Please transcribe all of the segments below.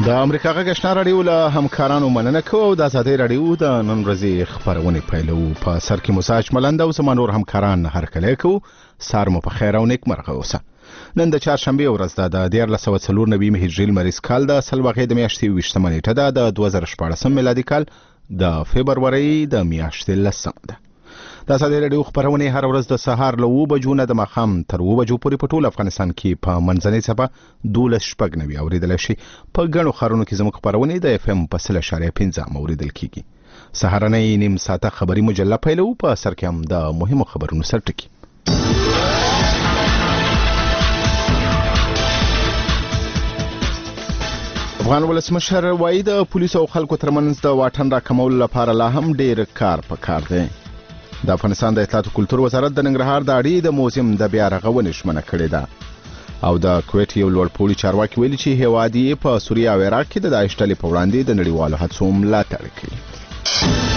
د امریکا غږ آشنا راډیو له همکارانو مننه کوو او د آزادۍ راډیو د نن ورځې خبرونه پیلو. په سر کې مساج ملنده او زمانور همکاران هرکلی کوو. سار مو په خیر او نیکمرغه اوسه. نن د چهارشنبه ورځ ده د 1494 هجري لمریز کال د سلواغې د میاشتې 20 نیټه ده د 2014 میلادي کال د فبرورۍ د میاشتې 10 ده. د آزادۍ راډیو خبرونه هر ورځ د سهار له 9 بجو نه د ماښام تر 9 بجو پورې په ټول افغانستان کې په منځنۍ څپه 12:90 اوریدل شي. په ګڼو ښارونو کې زموږ خبرونه د FM په 0.5 اوریدل کیږي. سهارنۍ نیم ساعته خبري مجله پیلو. په سر کې هم د مهمو خبرونو سرټکی. افغان ولسمشر وایي د پولیسو او خلکو ترمنځ د واټن راکمولو لپاره لا هم ډیر کار پکار دی. د افغانستان د اطلاعات او کلتور وزارت د ننګرهار د اړې د موزیم د بیا رغونې ژمنه کړې ده او د کویټ یو لوړپوړي چارواکي ویلي چې هیواد یې په سوریه او عراق کې د داعش ډلې په وړاندې د نړیوالو هڅو ملاتړ کوي.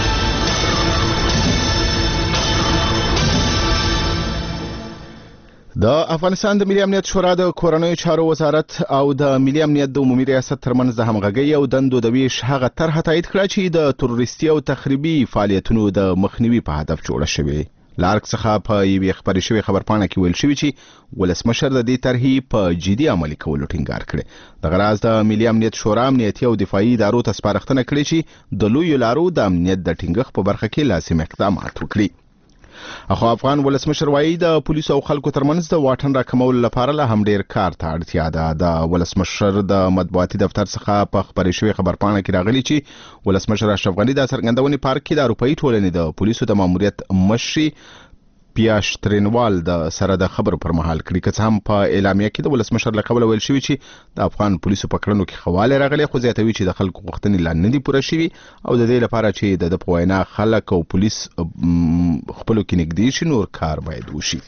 د افغانستان د ملي امنیت شورا د کورنیو چارو وزارت او د ملي امنیت د عمومي ریاست ترمنځ د همغږۍ او دندو د ویش هغه طرحه تایید کړه چې د تروریستي او تخریبي فعالیتونو د مخنیوي په هدف جوړه شوې. لارک څخه په یوې خبرې شوې خبرپاڼه کې ویل شوی چې ولسمشر د دې طرحې په جدي عملي کولو ټینګار کړی. دغه راز د ملي امنیت شورا امنیتي او دفاعي ادارو ته سپارښتنه کړې چې د لویو لارو د امنیت د ټینګښت په برخه کې لازم اقدامات وکړي. اخو افغان ولسمشر وایي د پولیسو او خلکو ترمنځ د واټن راکمولو لپاره لا هم ډیر کار ته اړتیا ده. د ولسمشر د مطبوعاتي دفتر څخه په خبرې شوې خبرپاڼه کې راغلي چې ولسمشر اشرف غني د څرګندونې پارک کې د اروپאי ټولنې د پولیسو د ماموریت مشري پیاش ترینوال د سره د خبرو پر مهال کړي. که څه هم په اعلامیه کې د ولسمشر له قبله ویل شوی چې د افغان پولیسو په کړنو کې خواله راغلي، خو زیاتوي چې د خلکو غوښتنې لا نه دي پوره شوي او د دې لپاره چې د په وینا خلک او پولیس خپلو کې نږدې شي نور کار باید وشي.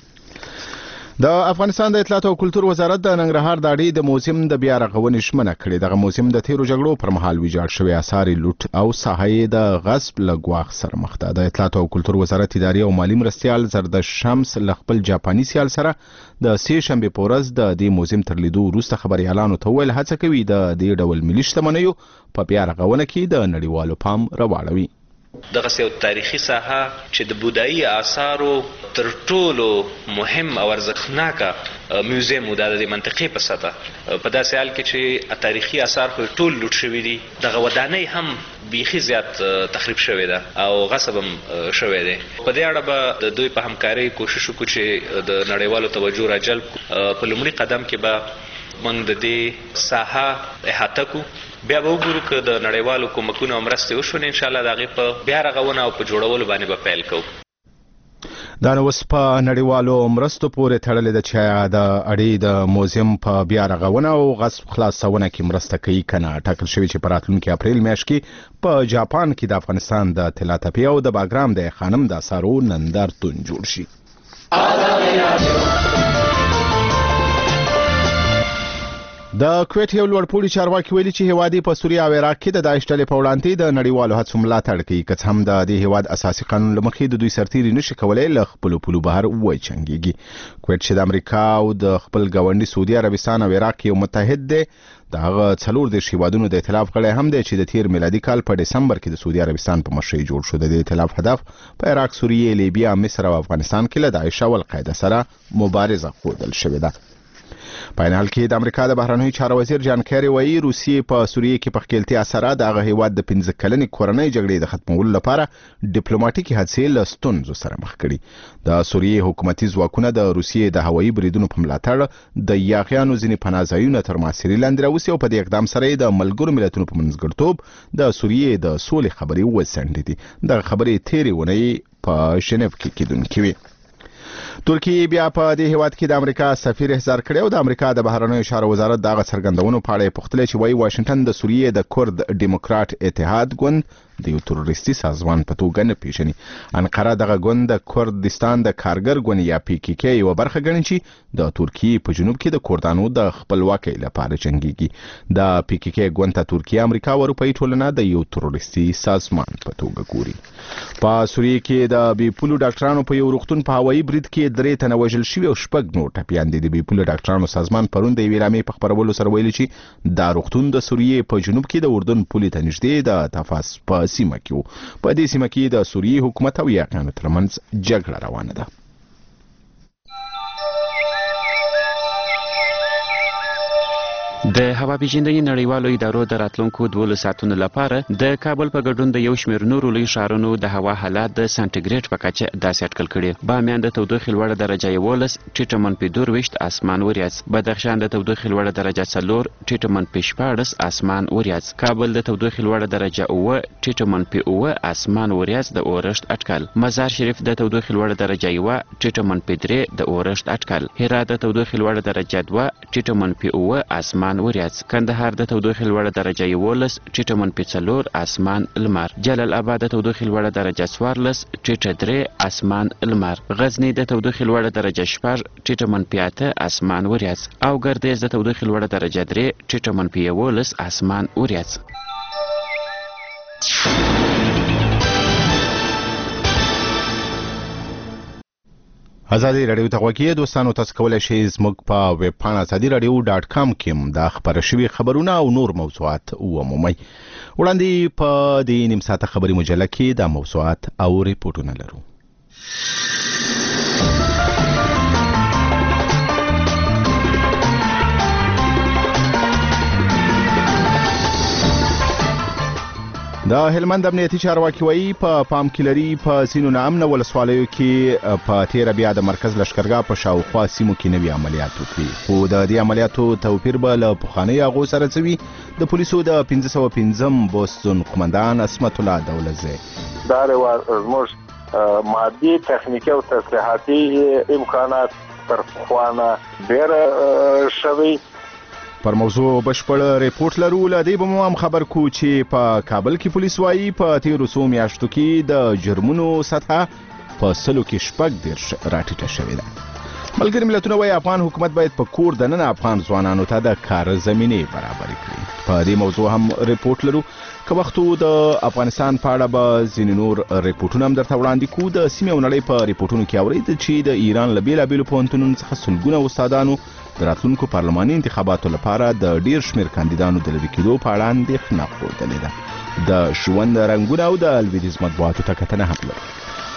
د افغانستان د اطلاعات او کلتور وزارت د ننګرهار د اړې د موزیم د بیا رغونې ژمنه کړې. دغه موزیم د تیرو جګړو پر مهال ویجاړ شوی آثار لوټ او ساحې د غصب له ګواښ سره مخ ده. د اطلاعات او کلتور وزارت اداري او مالی مرستیال زردش شمس له خپل جاپاني سیال سره د سې شنبې په ورځ د دې موزیم تر لیدو وروسته خبريالانو ته ویل هڅه کوي د دې ډول ملي شتمنیو په بیا رغونه کې د نړیوالو پام راواړوي. دغه یو تاریخي ساحه چې د بودایي آثارو تر ټولو مهم او ارزښتناکه میوزیم و د منطقې په سطح په داسې حال کې چې تاریخي آثار خو ټول لوټ شوي دي. دغه ودانۍ هم بیخي زیات تخریب شوی ده او غصب هم شوی دی. په دې اړه به د دوی په همکارۍ کوشش وکړو چې د نړیوالو توجه راجلب په لومړي قدم کې به موږ د دې ساحه احاطه کو، بیا به وګورو که د نړیوالو کومکونه او مرستې وشول ان شاء الله د هغې په بیا رغونه او په جوړولو باندې به پیل کوو. دا نو اوس په نړیوالو مرستو پورې تړلې ده چې د اړې د موزیم په بیا رغونه او غصب خلاصونه کې مرسته کوي کنه. ټاکل شوی چې په راتلونکي اپریل میاشت کې په جاپان کې د افغانستان د تلاتپی او د باګرام د خانم د اثارو نندارتون جوړ شي. د کویټ یو لوړپوړي چارواکي ویلي چې هیواد په سوریه او عراق کې د داعش ډلې په وړاندې د نړیوالو هڅو ملاتړ کوي. که څه هم د دې هیواد اساسي قانون له مخې د دوی سرتیري نشي کولای له خپلو پولو بهر وچنګېږي. کویټ چې د امریکا او د خپل ګاونډي سعودي عربستان او عراق یو متحد دی، د هغه 14 هیوادونو د ائتلاف غړی هم دی چې د تیر میلادي کال په دسمبر کې د سعودي عربستان په مشرۍ جوړ شو. د دې ائتلاف هدف په عراق، سوریه، لیبیا، مصر او افغانستان کې له داعش او القاعده سره مبارزه ښودل شوې ده. په حال کې د امریکا د بهرنیو چارو وزیر جان کیری وایي روسیې په سوریه کې په خپلتي اثر د هغه هیواد د 15 کلنې کورنۍ جګړې د ختمولو لپاره ډیپلوماټیکي هڅې له ستونزو سره مخ کړي. د سوریې حکومتي ځواکونه د روسیې د هوایي بریدونو په ملاتړ د یاغیانو ځینې پناهځایونه تر محاصرې لاندې راوستي او په دې اقدام سره د ملګرو ملتونو په منځګړیتوب د سوریې د سولې خبرې وڅنډې دي. دغه خبرې تیرې اونۍ په ژنیو کې کېدونکې وي. ترکیه بیا په دې هیواد کې د امریکا سفیر احضار کړی او د امریکا د بهرنیو چارو وزارت دغه څرګندونو په اړه پوښتنه چې وایي واشنگټن د سوریې د کورد ډیموکرات اتحاد ګوند د یو تروریستي سازمان په توګه نه پیژني. انقره دغه ګوند د کردستان د کارګر ګوند یا PKK یو برخه ګڼي چې د ترکیې په جنوب کې د کردانو د خپلواکۍ لپاره جنګيږي. د PKK ګوند ته ترکیه، امریکا او اروپאי ټولنه د یو تروریستي سازمان په توګه ګوري. په سوریه کې د بیپولو ډاکټرانو په یو روغتون په هوایي برید کې 3 تنه وژل شوي او 6 نور ټپیان دي. د بیپولو ډاکټرانو سازمان پرون د اعلامیې په خبرولو سره ویلي چې دا روغتون د سوریې په جنوب کې د اردن پولې ته نږدې د تفاس په سیمه کې و. په دې سیمه کې د سوریې حکومت او یاقیانو ترمنځ جګړه روانه ده. د هوا پیژندنې نړیوالو ادارو د راتلونکو 12 ساعتونو لپاره د کابل په ګډون د یو شمېر نورو لوی ښارونو د هوا حالات د سانټیګریډ په کچه داسې اټکل کړي. بامیان د تودوخې لوړه درجه 11 ټیټه منفي 22 اسمان وریځ، بدخشان د تودوخې لوړه درجه 4 ټیټه منفي 14 اسمان وریځ، کابل د تودوخې لوړه درجه 9 ټیټه منفي 9 اسمان وریځ د اورښت اټکل، مزار شریف د تودوخې لوړه درجه 1 ټیټه منفي 3 د اورښت اټکل، هرات د تودوخې لوړه درجه 2 ټیټه منفي 9 اسمان وریځ، کندهار د تودوخې لوړه درجه 11 ټیټه منفي 4 اسمان لمر، جلال آباد د تودوخې لوړه درجه 14 ټیټه 3 اسمان لمر، غزنی د تودوخې لوړه درجه 4 ټیټه منفي 8 اسمان وریځ او ګردیز د تودوخې لوړه درجه 3 ټیټه منفي 11 اسمان وریځ. ازادي رادیو ته غوږی دوستانو، تاسو کولای شئ زموږ په ویب پاڼه azadiradio.com کې د خبر شوي خبرونه او نور موضوعات ومومئ. وړاندې په دې نیم ساعته خبري مجله کې د موضوعات او ریپورتونه لرو. د هلمند امنیتي چارواکي وایي په پام کې لري په سینو نامنه ولسوالیو کې په تیر بیا د مرکز لشکرګاه په شاوخوا سیمو کې نوي عملیات وکړي، خو د دې عملیاتو توپیر به له پخواني هغو سره څه وي. د پولیسو د 505 بوست زون قمندان عصمت الله دولزی دا زموږ مادي تخنیکي او تسلیحاتي امکانات تر پخوانه ډېر شوي. پر موضوع بشپړ ریپورت لرو. لدې به مو هم خبر کو چې په کابل کې پولیس وایي په تیرو څو میاشتو کې د جرمونو سطحه په 100 کې 14 راټیټه شوې ده. ملګري ملتونه وایي افغان حکومت باید په کور دننه افغان ځوانانو ته د کار زمینې برابر کړي. په دې موضوع هم ریپورت لرو. که وختو د افغانستان په اړه به ځینې نور ریپورتونه هم درته وړاندې کوو. د سیمې او نړۍ په ریپورتونو کې اورئ چې د ایران له بېلابېلو پوهنتونونو څخه سلګونه استادانو د راتلونکو پارلماني انتخاباتو لپاره د ډیر شمېر کاندیدانو د لرې کېدو په اړه اندېښنه ښودلې ده. د ژوند رنګونه او د لویدیځ مطبوعاتو ته کتنه هم لرو.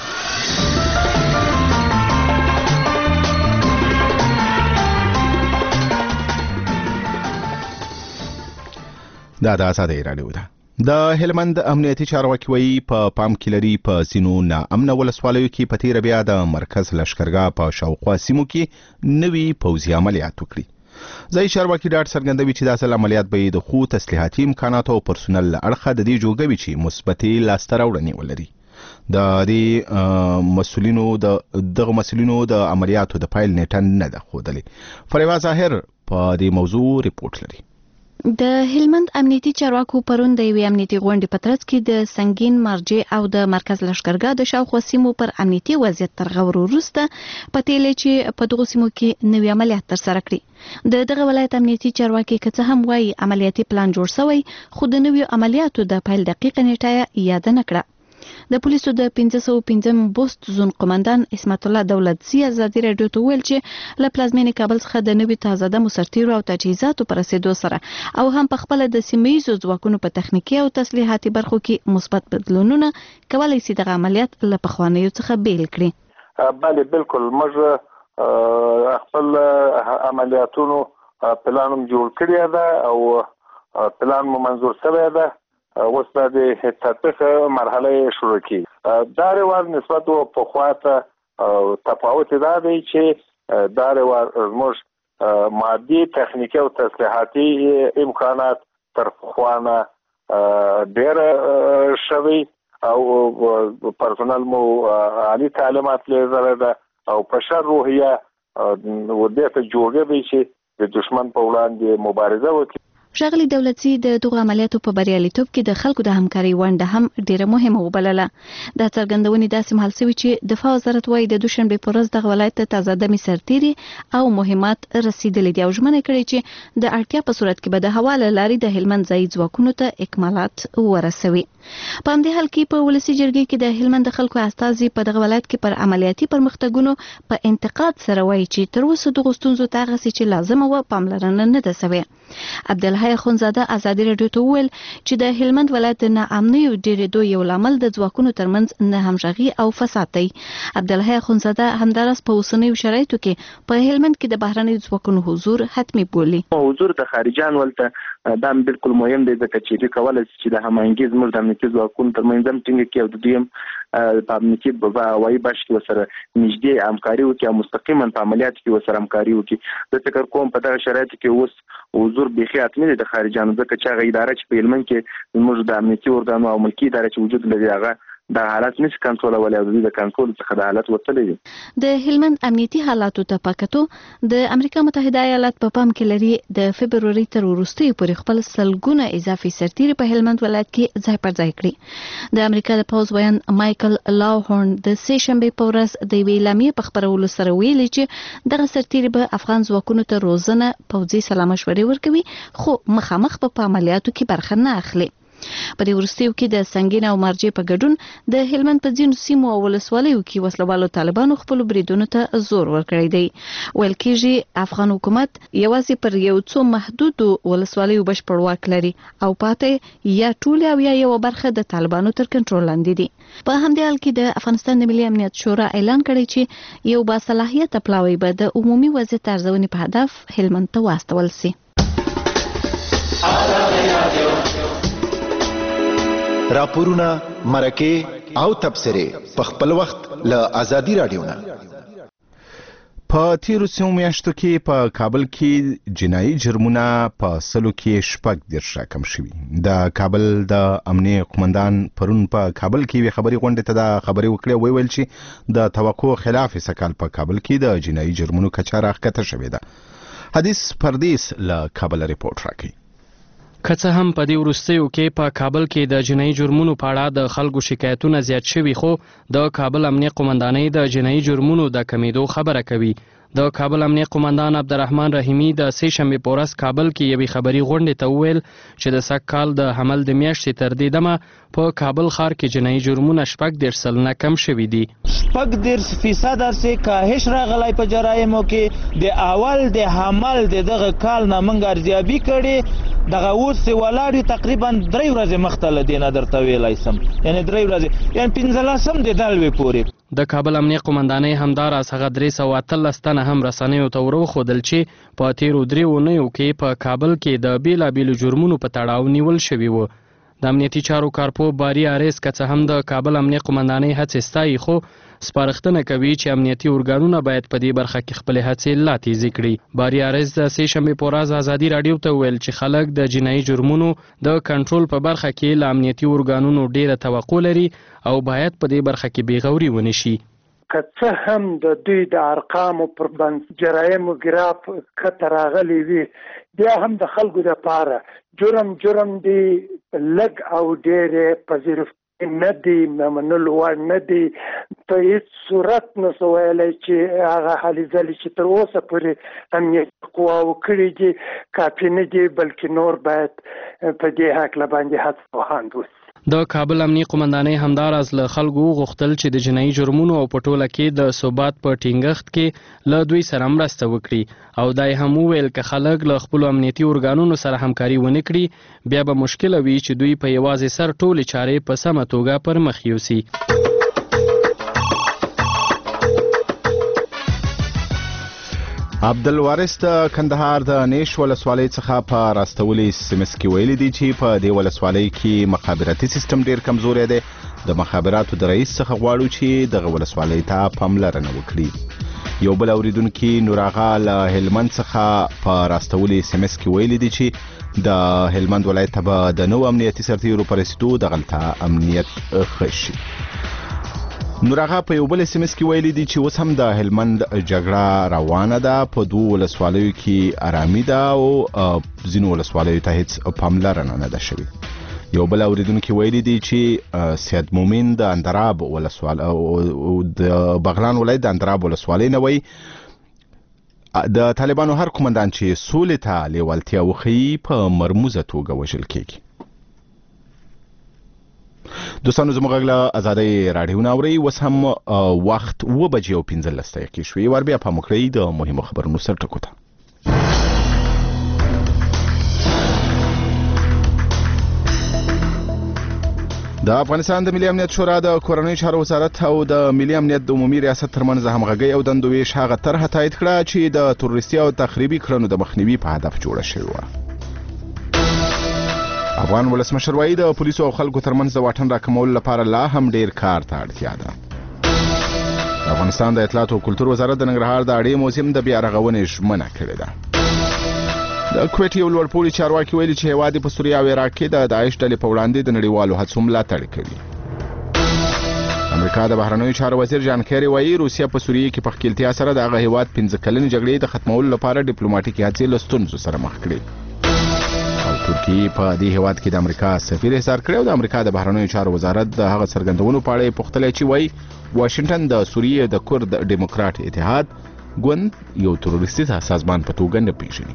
دا د ازادي رادیو ده. د هلمند امنیتي چارواکي وایي په پام کې لري په سینو ناامنه ولسوالیو کې په تیر بیا د مرکز لشکرګاه په شاوخوا سیمو کې نوي پوځي عملیات وکړي. ځای چارواکي ډاډ څرګندوي چې د اصل عملیات به د خو تسلیحاتي امکاناتو او پرسونل اړخه د دې جوړوي چې مثبتې لاسته راوړنې ولري. د دې دغه مسؤلینو د عملیاتو د فایل نیټه نه ده ښودلې. فریوا ظاهر په دې موضوع ریپورت لري. د هلمند امنیتي چارواکو پرون د یوې امنیتي غونډې په ترڅ کې د سنگین مرجع او د مرکز لشکرګاه د شاوخوا سیمو پر امنیتي وضعیت تر غور وروسته پتیلې چې په دغه سیمو کې نوي عملیات ترسره کړي. د دغه ولایت امنیتي چارواکي که څه هم وایي عملیاتي پلان جوړ شوی، خو د نویو عملیاتو د پیل دقیقه نیټه یاد نه کړه. د پولیسو د 505 بوست زون قمندان عصمت الله دولزی ازادي رادیو ته ویل چې له پلازمینې کابل څخه د نوي تازه د مسرتیرو او تجهیزاتو پر رسیدو سره او هم په خپل د سیمه‌ییزو ځواکونو په تخنیکي او تسلیحاتي برخو کې مثبت بدلونونه کولای شي د عملیات له پخوانیو څخه بیل کړي. بله بالکل موږ خپل عملیاتونو پلان جوړ کړی ده او پلان مو منظور شوی ده. اوس د تطبیق مرحله شروع کی. دا ریوار نسبت په خواته تفاوت دا دی چې دا ریوار زموږ مادي تخنیکي او تسلیحاتي امکانات تر پخوانه ډېر شوي او پرسونل مو عالی تعلیمات لیدلی ده او په ښه روحیه دې ته جوړوي چې د دشمن په وړاندې مبارزه وکړي. ښاغلي دولتي د دغه عملیاتو په بریالیتوب کې د خلکو د همکاري ونډه هم ډیره مهمه وبلله. دا څرګندونې داسې مهال شوې چې دفاع وزارت وايي د دوشنبه په ورځ د ولایت ته تازه دمي سرتيري او مهمات رسیدلې دي او ژمنه کړې چې د اړتیا په صورت کې به د هوا له لارې د هلمند ځای ځواکونو ته اکمالات ورسوي. په همدې حال کې په ولسی جرګې کې د هلمند خلکو استازي په دغه ولایت کې پر عملیاتي پرمختګونو په انتقاد سره وایي چې تر اوسه د غوښتنځو تاغه چې لازمه و پاملرنه نه ده شوې. عبدالحی خونزاده ازادي رادیو ته وویل چې د هلمند ولایت د ناامنۍ ډېرېدو یو لامل د ځواکونو ترمنځ نه همغږي او فساد دی. عبدالحی خونزاده همداراز په اوسنیو شرایطو کې په هلمند کې د بهرنیو ځواکونو حضور حتمی بولي. حضور د خارجان ولته دا بالکل مهم دی ځکه چې دوی کولای شي چې د هماهنګي زموږ د امنیتي ځواکونو ترمنځ هم ټینګه کړي او د دوی هم په امنیتي هوایي بش کې ورسره نږدې همکاري وکړي او مستقیما په عملیاتو کې ورسره همکاري وکړي. زه فکر کوم په دغه شرایطو کې اوس حضور بیخي حتمي دی د خارجانو ځکه چې هغه اداره چې په هلمند کې زموږ د امنیتي ارګانو او ملکي اداره چې وجود لري هغه د حالت نشي کنټرولولای او د کنټرول څخه د حالت وتلی دي. د هلمند امنیتي حالاتو ته پکتو د امریکا متحده ایالات په پام کې لري د فبروري تر وروستي پورې خپل سلګونه اضافي سرتیري په هلمند ولایت کې ځای پر ځای کړي. د امریکا د پوز ویان مایکل لاوهورن د سه شنبه په ورځ د ویلامي په خبرولو سره ویلي چې دغه سرتیري به افغان ځواکونو ته روزنه پوځي سلا مشورې ورکوي خو مخامخ په عملیاتو کې برخه نه اخلي. په دې وروستیو کې د سنگین او مرجې په ګډون د هلمند په ځینو سیمو او ولسوالیو کې وسلوالو طالبانو خپل بریدونو ته زور ورکړی دی. ویل کېږي افغان حکومت یوازې پر یو څو محدودو ولسوالیو بشپړ واک لري او پاتې یا ټول او یا یو برخه د طالبانو تر کنټرول لاندې دي. په همدې حال کې د افغانستان د ملي امنیت شورا اعلان کړی چې یو باصلاحیته پلاوی به د عمومي وضعیت ارزونې په هدف هلمند ته واستول شي. راپورونه مرکه او تبصره په خپل وخت له ازادي رادیو نه. په تیرو څو میاشتو کې په کابل کې جنایي جرمونه په سلو کې شپږ دیرش کم شوي. د کابل د امنیه قومندان پرون په کابل کې خبري غونډه ته د خبري وکړه ویل چې د توقع خلاف سکال په کابل کې د جنایي جرمونو کچه راښکته شوې ده. حدیث پردیس له کابل ریپورت راکړي. که څه هم په دې وروستیو کې په کابل کې د جنایي جرمونو په اړه د خلکو شکایتونه زیات شوي خو د کابل امنیه قومندانۍ د جنایي جرمونو د کمیدو خبره کوي. د کابل امنیه قومندان عبدالرحمن رحیمی د سه شنبه په ورځ کابل کې یوې خبري غونډې ته وویل چې د سږ کال د حمل د میاشتې تر دې دمه په کابل ښار کې جنایي جرمونه 14% کم شوي دي. 14% سے کاهش راغلی په جرایمو کې د اول د حمل د دغه کال نه موږ ارزیابي کړې دغه اوس ولاړ تقریبا 3 ورځې مخته لدینه درته ویلای سم یعنی 3 ورځې یعنی 15 د دالوي پورې. د کابل امنیه قومندانۍ همداراز هغه 313 تنه هم رسنیو ته وروښودل چې په تیرو 3 اونیو کې په کابل کې د بیلابیلو جرمونو په تړاو نیول شوي وو. د امنیتي چارو کارپو باری آریس که څه هم د کابل امنیه قومندانۍ هڅې ستایي خو سپارښتنه کوي چې امنیتي ارګانونه باید په دې برخه کې خپل هڅې لا تیزې کړي. باری آریس د سه شنبه په ورځ ازادي رادیو ته ویل چې خلک د جنایي جرمونو د کنټرول په برخه کې له امنیتي ارګانونو ډیره توقع لري او باید په دې برخه کې بېغوري ونه شي. که څه هم د دوی د ارقامو پر بنسټ جرایمو ګراف کته راغلی وي بیا هم د خلکو دپاره جرم دی لږ او ډېرې پذیرفتنې نه دی منلو وړ نه دی. په هېڅ صورت نسو ویلی چې هغه هلې ځلې چې تر اوسه پورې امنیتي قواو کړي دي کافي نه دي بلکې نور باید په دې هکله باندې هڅه وهاند وشي. د کابل امنیه قومندانۍ همداراز له خلکو غوښتل چې د جنایي جرمونو او په ټوله کې د ثبات په ټینګښت کې له دوی سره مرسته وکړي او دا هم وویل که خلک له خپلو امنیتي ارګانونو سره همکاري ونه کړي بیا به مشکله وي چې دوی په یوازې سر ټولې چارې په سمه توګه پر مخ یوسي. عبدالوارث د کندهار د نیش ولسوالۍ څخه په راستولي سمس کې ویلي دي چې په دې ولسوالۍ کې مخابراتي سیستم ډیر کمزوری دی. د مخابراتو د رئیس څخه غواړو چې دغه ولسوالۍ ته پاملرنه وکړي. یو بل اوریدونکي نور آغا له هلمند څخه په راستولي سمس کې ویلي دي چې د هلمند ولایت ته به د نو امنیتي سرتیرو په رسیدو دغلته امنیت ښه شي. نور هغه په یو بل SMS کې ویلي دي چې اوس هم د هلمند جګړه روانه ده، په 2 ولسوالیو کې آرامي ده او ځینو ولسوالیو ته هیڅ پاملرنه نه ده شوې. یو بل اوریدونکي ویلي دي چې سید مومن د اندراب ولسوال او د بغلان ولایت د اندراب ولسوالۍ نه وایي د طالبانو هر قومندان چې سولې ته لیوالتیا وښیي په مرموزه توګه وژل کیږي. دوستانو زموږ غږ له ازادۍ راډیو نه اورئ. اوس هم وخت 7:15 شوې. ور بیا پام وکړئ د مهمو خبرونو سرټکو ته. د افغانستان د ملي امنیت شورا د کورنۍ چارو وزارت او د ملي امنیت د عمومي ریاست ترمنځ همغږي او دندویش هغه طرحه تایید کړه چې د تروریستي او تخریبي کړنو د مخنیوي په هدف جوړه شوې وه. افغان ولسمشر وایي د پولیسو او خلکو ترمنځ د واټن راکمولو لپاره لا هم ډیر کار ته اړتیا ده. د افغانستان د اطلاعات او کلتور وزارت د ننګرهار د اړې موزیم د بیا رغونې ژمنه کړې ده. د کویټ یو لوړپوړي چارواکي ویلي چې هیواد په سوریه او عراق کې د داعش ډلې په وړاندې د نړیوالو هڅو ملاتړ کوي. امریکا د بهرنیو چارو وزیر جان کیری وایي روسیه په سوریه کې په ښکیلتیا سره د هغه هیواد 15 کلنې جګړې د ختمولو لپاره ډیپلوماټیکي هڅې له ستونزو سره مخ کړي. ترکیه په دې هیواد کې د امریکا سفیر احضار کړی او د امریکا د بهرنیو چارو وزارت د هغه څرګندونو په اړه پوښتنه چې وایي واشنگټن د سوریه د کورد ډیموکرات اتحاد ګوند یو تروریستي سازمان په توګه نه پیژني.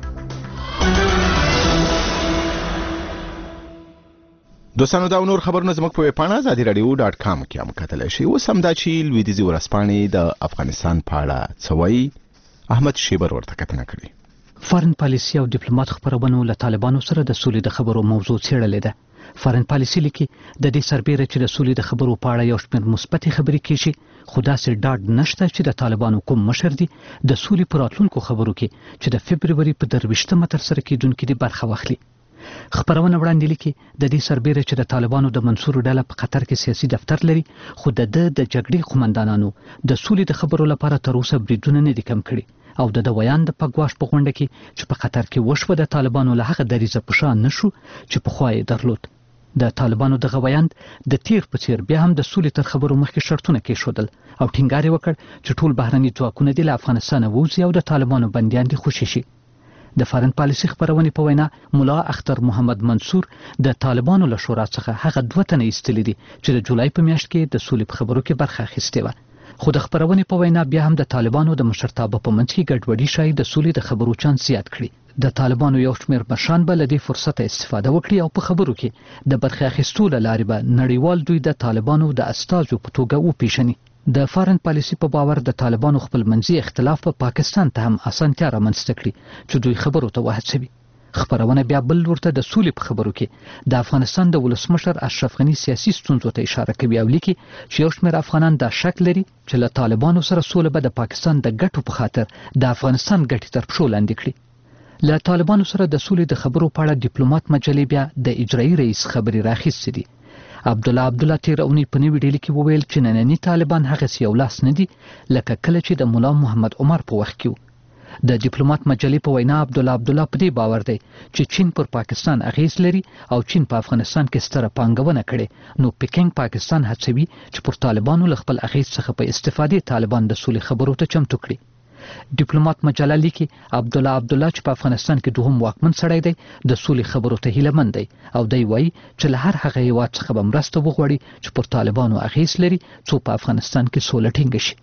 دوستانو دا نور خبرونه زموږ په ویبپاڼه azadiradio.com کې هم کتلی شئ. اوس همدا چې لویدیځي ورځپاڼې د افغانستان په اړه څه وایي، احمد شیبر ورته کتنه کړې. فارن پالیسي او ډیپلوماټ خبرونه له طالبانو سره د سولې د خبرو موضوع څېړلې ده. فارن پالیسي لیکي د دې سربېره چې د سولې د خبرو په اړه یو شمېر مثبتې خبرې کیږي، خو داسې ډاډ نشته چې د طالبانو کوم مشر دی د سولې په راتلونکو خبرو کې چې د فبروري په 23مه ترسره کیدونکې دي برخه واخلي. خبرونه وړاندې لیکي د دې سربېره چې د طالبانو د منصور ډله په قطر کې سیاسي دفتر لري، خو د جګړې قومندانانو د سولې د خبرو لپاره تر اوسه بریدونه نه دي کم کړي او د ویان د پګواش په غونډه کې چې په قطر کې وشوه د طالبانو له هغه دریځه په شان نشو چې پخوا یې درلود. د طالبانو دغه ویاند د تیر په څیر بیا هم د سولې تر خبرو مخکې شرطونه کېښودل او ټینګار یې وکړ چې ټول بهرني ځواکونه دې له افغانستانه ووځي او د طالبانو بندیان دې خوشي شي. د فارن پالیسي خبرونې په وینا ملا اختر محمد منصور د طالبانو له شورا څخه هغه 2 تنه ایستلي دي چې د جولای په میاشت کې د سولې په خبرو کې برخه اخیستې وه. خو د خبرونې په وینا بیا هم د طالبانو د مشرتابه په منځ کې ګډوډي شاید د سولې د خبرو چانس زیات کړي. د طالبانو یو شمېر مشران به له دې فرصته استفاده وکړي او په خبرو کې د برخه اخیستو له لارې به نړیوال دوی د طالبانو د استازو په توګه وپیژني. د فارن پالیسي په باور د طالبانو خپل منځي اختلاف په پاکستان ته هم اسانتیا رامنځته کړي چې دوی خبرو ته وهڅوي. خبرونه بیا بل ورته د سولې په خبرو کې د افغانستان د ولسمشر اشرف غني سیاسي ستونزو ته اشاره کوي او لیکي چې یو شمېر افغانان دا شک لري چې له طالبانو سره سوله به د پاکستان د ګټو په خاطر د افغانستان ګټې تر پښو لاندې کړي. له طالبانو سره د سولې د خبرو په اړه ډیپلوماټ مجلې بیا د اجرایي رئیس خبرې راخیستې دي. عبدالله تیر اونۍ په نوې ډیلي کې وویل چې ننني طالبان هغسې یو لاس نه دي لکه کله چې د ملا محمد عمر په وخت کې و. د ډیپلوماټ مجلې په وینا عبدالله په دې باور دی چې چین پر پاکستان اغیز لري او چین په افغانستان کې ستره پانګونه کړې، نو پکینګ پاکستان هڅوي چې پر طالبانو له خپل اغیز څخه په استفادې طالبان د سولې خبرو ته چمتو کړي. ډیپلوماټ مجله لیکي عبدالله چې په افغانستان کې دوهم واکمن سړی دی د سولې خبرو ته هیله مند دی او دی وایي چې له هر هغه هیواد څخه به مرسته وغواړي چې پر طالبانو اغیز لري څو په افغانستان کې سوله ټینګه شي.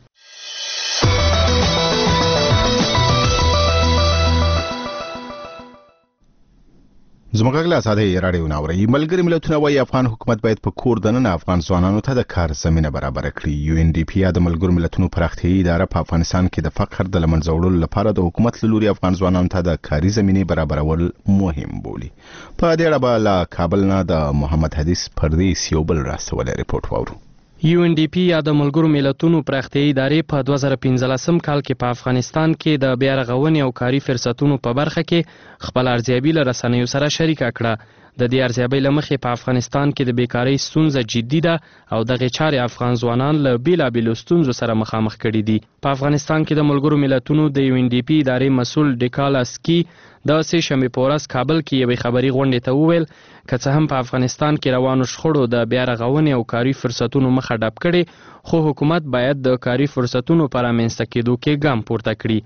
زموږ غږ له ازادۍ راډیو نه اورئ. ملګري ملتونه وایي افغان حکومت باید په کور دننه افغان ځوانانو ته د کار زمینه برابره کړي. UNDP یا د ملګرو ملتونو پراختیایي اداره په افغانستان کې د فقر د له منځه وړلو لپاره د حکومت له لوري افغان ځوانانو ته د کاري زمینې برابرول مهم بولي. په دې اړه به له کابل نه د محمد حدیث پردیس یو بل راستولی ریپورټ واورو. UNDP یا د ملګرو ملتونو پراختیایي ادارې په 2015 کال کې په افغانستان کې د بیا رغونې او کاري فرصتونو په برخه کې خپل ارزیابي له رسنیو سره شریکه کړه. د دې ارزیابۍ له مخې په افغانستان کې د بیکارۍ ستونزه جدي ده او دغې چارې افغان ځوانان له بېلابېلو ستونزو سره مخامخ کړي دي. په افغانستان کې د ملګرو ملتونو د UNDP ادارې مسؤل ډیکالا سکي د سې شنبې په ورځ کابل کې یوې خبري غونډې ته وویل که څه هم په افغانستان کې روانو شخړو د بیا رغونې او کاري فرصتونو مخه ډپ کړي، خو حکومت باید د کاري فرصتونو پر رامنځته کېدو کې ګام پورته کړي.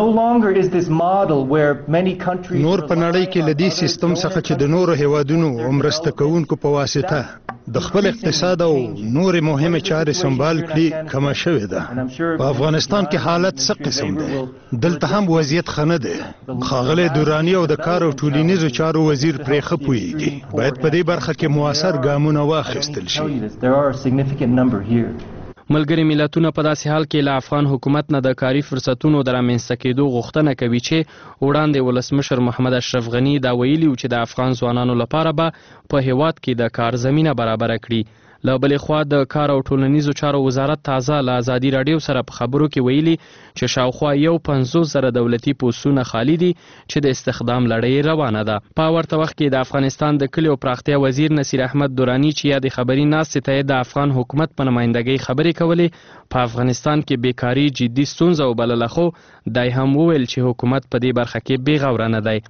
نور په نړۍ کې له دې سیستم څخه چې د نورو هیوادونو او مرسته کوونکو په واسطه د خپل اقتصاد او نورې مهمه چارې سمبال کړي کمه شوې ده. په افغانستان کې حالت څه قسم دی؟ دلته هم وضعیت ښه نه دی. ښاغلی دراني او د کار او ټولنیزو چارو وزیر پرې ښه پوهیږي. باید په دې برخه کې مؤثر ګامونه واخیستل شي. ملګري ملتونه په داسې حال کې له افغان حکومت نه د کاري فرصتونو د رامنځته کېدو غوښتنه کوي چې وړاندې ولسمشر محمد اشرف غني دا ویلي و چې د افغان ځوانانو لپاره به په هیواد کې د کار زمینه برابره کړي. له بلې خوا د کار او ټولنیزو چارو وزارت تازه له ازادي راډیو سره په خبرو کې ویلي چې شاوخوا 50,000 دولتي پوستونه خالي دي چې د استخدام لړۍ روانه ده. په ورته وخت کې د افغانستان د کلیو پراختیا وزیر نصیر احمد دراني چې یادې خبري ناستې ته د افغان حکومت په نمایندګۍ خبرې کولې، په افغانستان کې بیکاري جدي ستونزه وبلله، خو دای هم وویل چې حکومت په دې برخه کې بې غوره نه دی.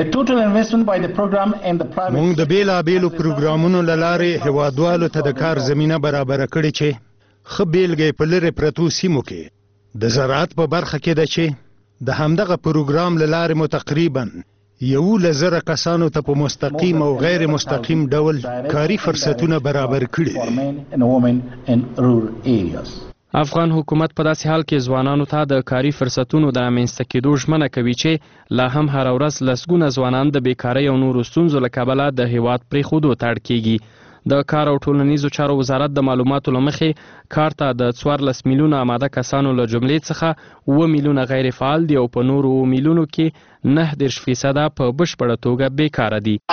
موږ د بیلابېلو پروګرامونو له لارې هیوادوالو ته د کار زمینه برابره کړې چې ښه بیلګه په لرې پرتو سیمو کې د زراعت په برخه کې ده چې د همدغه پروګرام له لارې مو تقریبا 11,000 کسانو ته په مستقیم او غیر مستقیم ډول کاري فرصتونه برابر کړي دي. افغان حکومت په داسې حال کې ځوانانو ته د کاري فرصتونو د رامنځته کېدو ژمنه کوي چې لا هم هره ورځ لسګونه ځوانان د بیکارۍ او نورو ستونزو له کبله د هیواد پرېښودو ته اړ کېږي. د کار او ټولنیزو چارو وزارت د معلوماتو له مخې کار ته د 14 میلیونه آماده کسانو له جملې څخه 7 میلیونه غیر فعال دي او په نورو میلیونو کې 9% په بشپړه توګه بیکاره دي.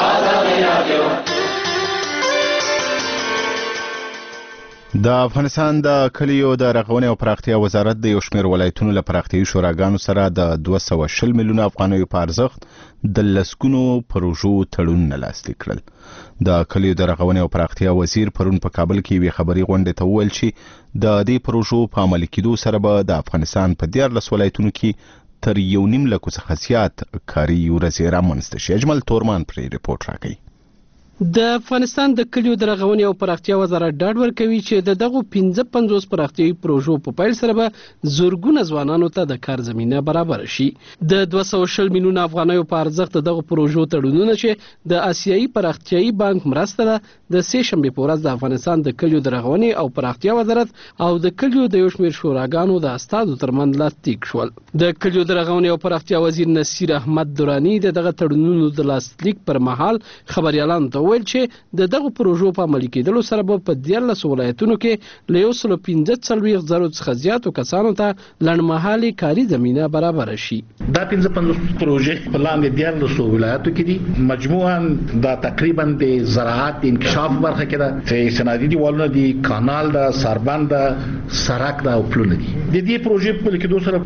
د افغانستان د کلیو د رغونې او پراختیا وزارت د یو شمېر ولایتونو له پراختیایي شوراګانو سره د 220 میلیونه افغانیو په ارزښت د لسګونو پروژو تړونونه لاسلیک کړل. د کلیو د رغونې او پراختیا وزیر پرون په کابل کې یوې خبري غونډې ته وویل چې د دې پروژو په عملي کېدو سره به د افغانستان په 14 ولایتونو کې تر 1.5 لک څخه زیات کاري ورځې رامنځته شي. اجمل تورمان پرې ریپورت راکوي. د افغانستان د کلیو د رغونې او پراختیا وزارت ډاډ ورکوي چې د دغو 55 پراختیایي پروژو په پیل سره به زورګونه ځوانانو ته د کار زمینه برابر شي. د 220 میلیونه افغانیو په ارزښت دغه پروژو تړونونه چې د آسیایي پراختیایي بانک مرسته ده د سې شنبې په ورځ د افغانستان د کلیو د رغونې او پراختیا وزارت او د کلیو د یو شمېر شوراګانو د استادو ترمنځ لاسلیک شول. د کلیو د رغونې او پراختیا وزیر نصیر احمد دراني دغه تړونونو د لاسلیک پر مهال خبريالانو ته ویل چې د دغه پروژو په عملي کېدلو سره به په 14 ولایتونو کې له 145,000 څخه زیاتو کسانو ته لنډمهالي کاري زمینه برابر شي. دا 55 پروژې په لاندې 14 ولایتونو کې دي. مجموعاً دا تقریبا د زراعت انکشاف برخه کې ده، صنعتي دیوالونه دي، کانال ده، سربند ده، سړک ده او پلونه دي. د دې پروژې په لیکدو سره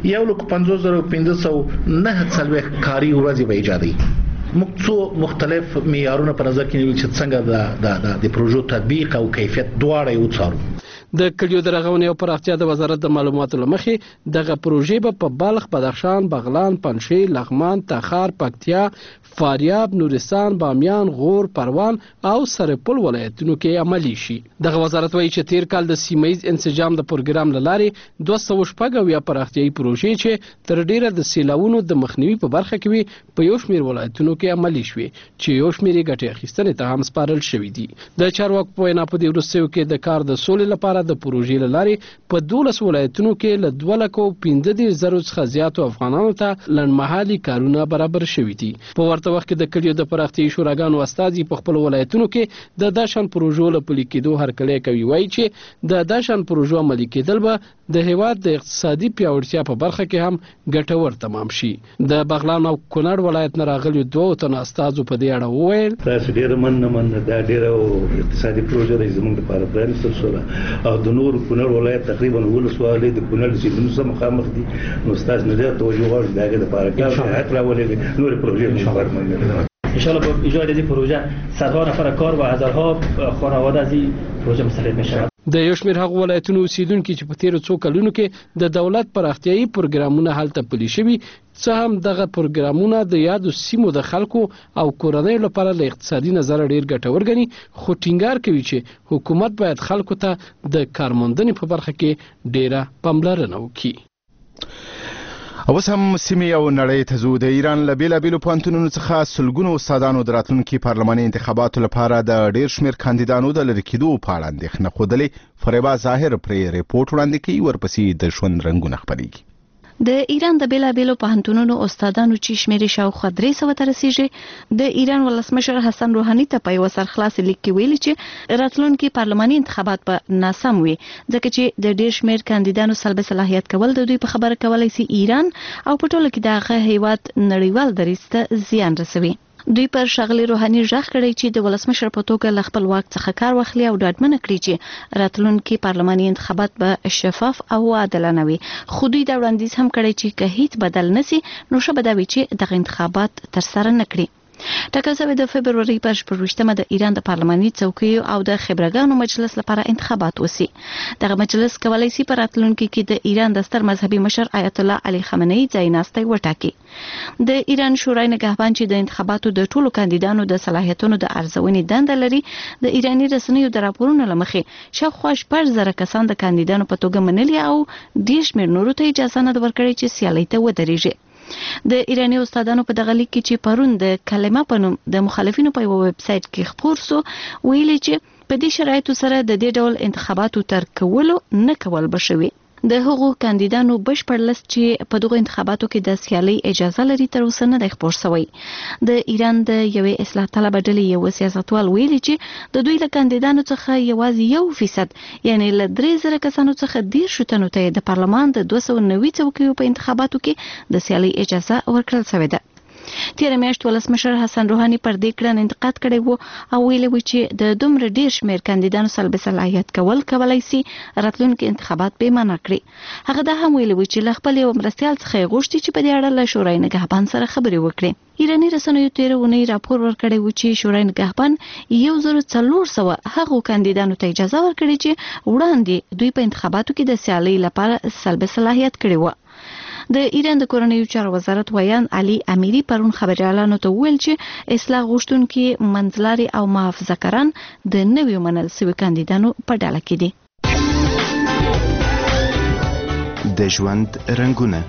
1,50,509 کاري ورځې به ایجادي. څو مختلف معیارونه په نظر کې نیول چې څنګه د پروژو تطبیق او کیفیت دواړه یو څارو. د کلیو د رغونې او پراختیا د وزارت د معلوماتو له مخې دغه پروژې به په بلخ، بدخشان، بغلان، پنجشیر، لغمان، تخار، پکتیا، فاریاب، نورستان، بامیان، غور، پروان او سرپل ولایتونو کې عملی شي. دغه وزارت وایي چې تیر کال د سیمه‌یز انسجام د پروګرام له لارې 214 پراختیایي پروژې چې تر ډیره د سیلاوونو د مخنیوي په برخه کې وي په یو شمېر ولایتونو کې عملی شوي چې یو شمېر یې ګټې اخیستنې ته هم سپارل شوي دي. د چارواکو په وینا په دې وروستیو کې د کار د سولې لپاره د پروژې له لارې په 12 ولایتونو کې له 2,15,000 څخه زیاتو افغانانو ته لنډمهالي کارونه برابر شوي دي. په ورته وخت کې د کلیو د پراختیایي شوراګانو استازي په خپل ولایتونو کې د داشان پروژو له پلي کېدو هرکلی کوي. وایي چې د داشان پروژو عملي کېدل به د هیواد د اقتصادي پیاوړتیا په برخه کې هم ګټور تمام شي. د بغلان او کونړ ولایت نه راغلي 2 تنه استازو په دې اړه وویل تاسو ډېر مننه دا ډېره اقتصادي پروژه د زموږ لپاره پرانیستل شوه او د نور کونړ ولایت تقریبا ولسوالۍ د کونړ سیمونو سره مخامخ دي. نو تاسو نه توجه غواړئ دغه لپاره کار حق راولې نور پروژې لپاره مننه. ان شاء الله با اجرای این پروژه صدها نفر کار و هزارها خانواده از این پروژه مستفید میشوند. د یو شمېر هغو ولایتونو اوسیدونکي چې په تیرو څو کلونو کې د دولت پراختیایي پروګرامونه هلته پلي شوي، څه هم دغه پروګرامونه د یادو سیمو د خلکو او کورنیو لپاره له اقتصادي نظره ډیر ګټور ګڼي، خو ټینګار کوي چې حکومت باید خلکو ته د کارموندنې په برخه کې ډیره پاملرنه وکړي. اوس هم سیمې او نړۍ ته ځو. د ایران له بیلابیلو پوهنتونونو څخه سلګونو استادانو د راتلونکي پارلماني انتخاباتو لپاره د ډیر شمېر کاندیدانو د لرې کېدو په اړه اندېښنه ښودلې. فریبا ظاهر پرې ریپورټ وړاندې کوي، ورپسې د ژوند رنګونه خپرېږي. د ایران د بیلابیلو پوهنتونونو استادانو چې شمېر شاوخوا 300 ته رسیږي، د ایران ولسمشر حسن روحاني ته په یو سرخلاص لیک کې ویلي چې راتلونکي پارلماني انتخابات به ناسم وي، ځکه چې د ډیر شمېر کاندیدانو سلب صلاحیت کول د دوی په خبره کولای شي ایران او په ټوله کې دغه هیواد نړیوال دریځ ته زیان رسوي. دوی پر ښاغلي روحاني ژغ کړی چې د ولسمشر په توګه له خپل واک څخه کار واخلي او ډاډمنه کړي چې راتلونکي پارلماني انتخابات به شفاف او عادلانه وي. خو دوی دا وړاندیز هم کړی چې که هیڅ بدل نشي نو ښه به دا وي چې دغه انتخابات ترسره نه کړي. ټاکل شوی د فبروري په 28مه د ایران د پارلماني څوکیو او د خبرګانو مجلس لپاره انتخابات وسی. دغه مجلس کولای شي په راتلونکي کې د ایران د ستر مذهبي مشر آیت الله علي خامنه‌ای ځایناستی وټاکي. د ایران شورای نگهبان چې د انتخاباتو د ټولو کاندیدانو د صلاحیتونو د ارزونې دنده لري، د ایرانی رسنیو د راپورونو لمخې شاوخوا 1000 کسان د کاندیدانو په توګه منلي او د شمېر نورو ته اجازه نه ورکړي چې سیالۍ ته ودرېږي. د ایرانی استادانو په دغه لیک کې چې پرون د کلمه په نوم د مخالفینو په ویب سایټ کې خپور سو، ویلي چې په دې شرایطو سره د دې ډول انتخاباتو تر کولو نه کول بشوي. د هغو کاندیدانو بشپړ لست چې په دغه انتخاباتو کې د سیالۍ اجازه لري تر اوسه نه دی خپور شوی. د ایران د یوې اصلاح طلبه ډلې یو سیاستوال ویلي چې د دوی له کاندیدانو څخه یوازې 1% یعنی له 3000 کسانو څخه 10 تنو ته د پارلمان د 290 څوکیو په انتخاباتو کې د سیالۍ اجازه ورکړل شوې ده. تیر میاشت ولسمشر حسن روحاني پر دې کړن انتقاد کړی وو او ویلي و چې د دومره ډیر شمېر کاندیدانو سلب صلاحیت کولای شي راتلونکي انتخابات بې معنی کړي. هغه دا هم ویلي و چې له خپل یو مرستیال څخه غوښتي چې په دې اړه له شورای نگهبان سره خبرې وکړي. ایرانی رسنیو تیر اونۍ راپور ورکړی و چې شورای نگهبان 1400 هغو کاندیدانو ته اجازه ورکړي چې وړاندې دوی په انتخاباتو کې د سیالۍ لپاره سلب صلاحیت کړي و. د ایران د کورنیو چارو وزارت ویان علي امیری پرون خبريالانو ته ویل چې اصلاح غوښتونکي منځلاري او محافظه‌کاران د نویو منل شوي کاندیدانو په ډله کې دي. د ژوند رنگونه.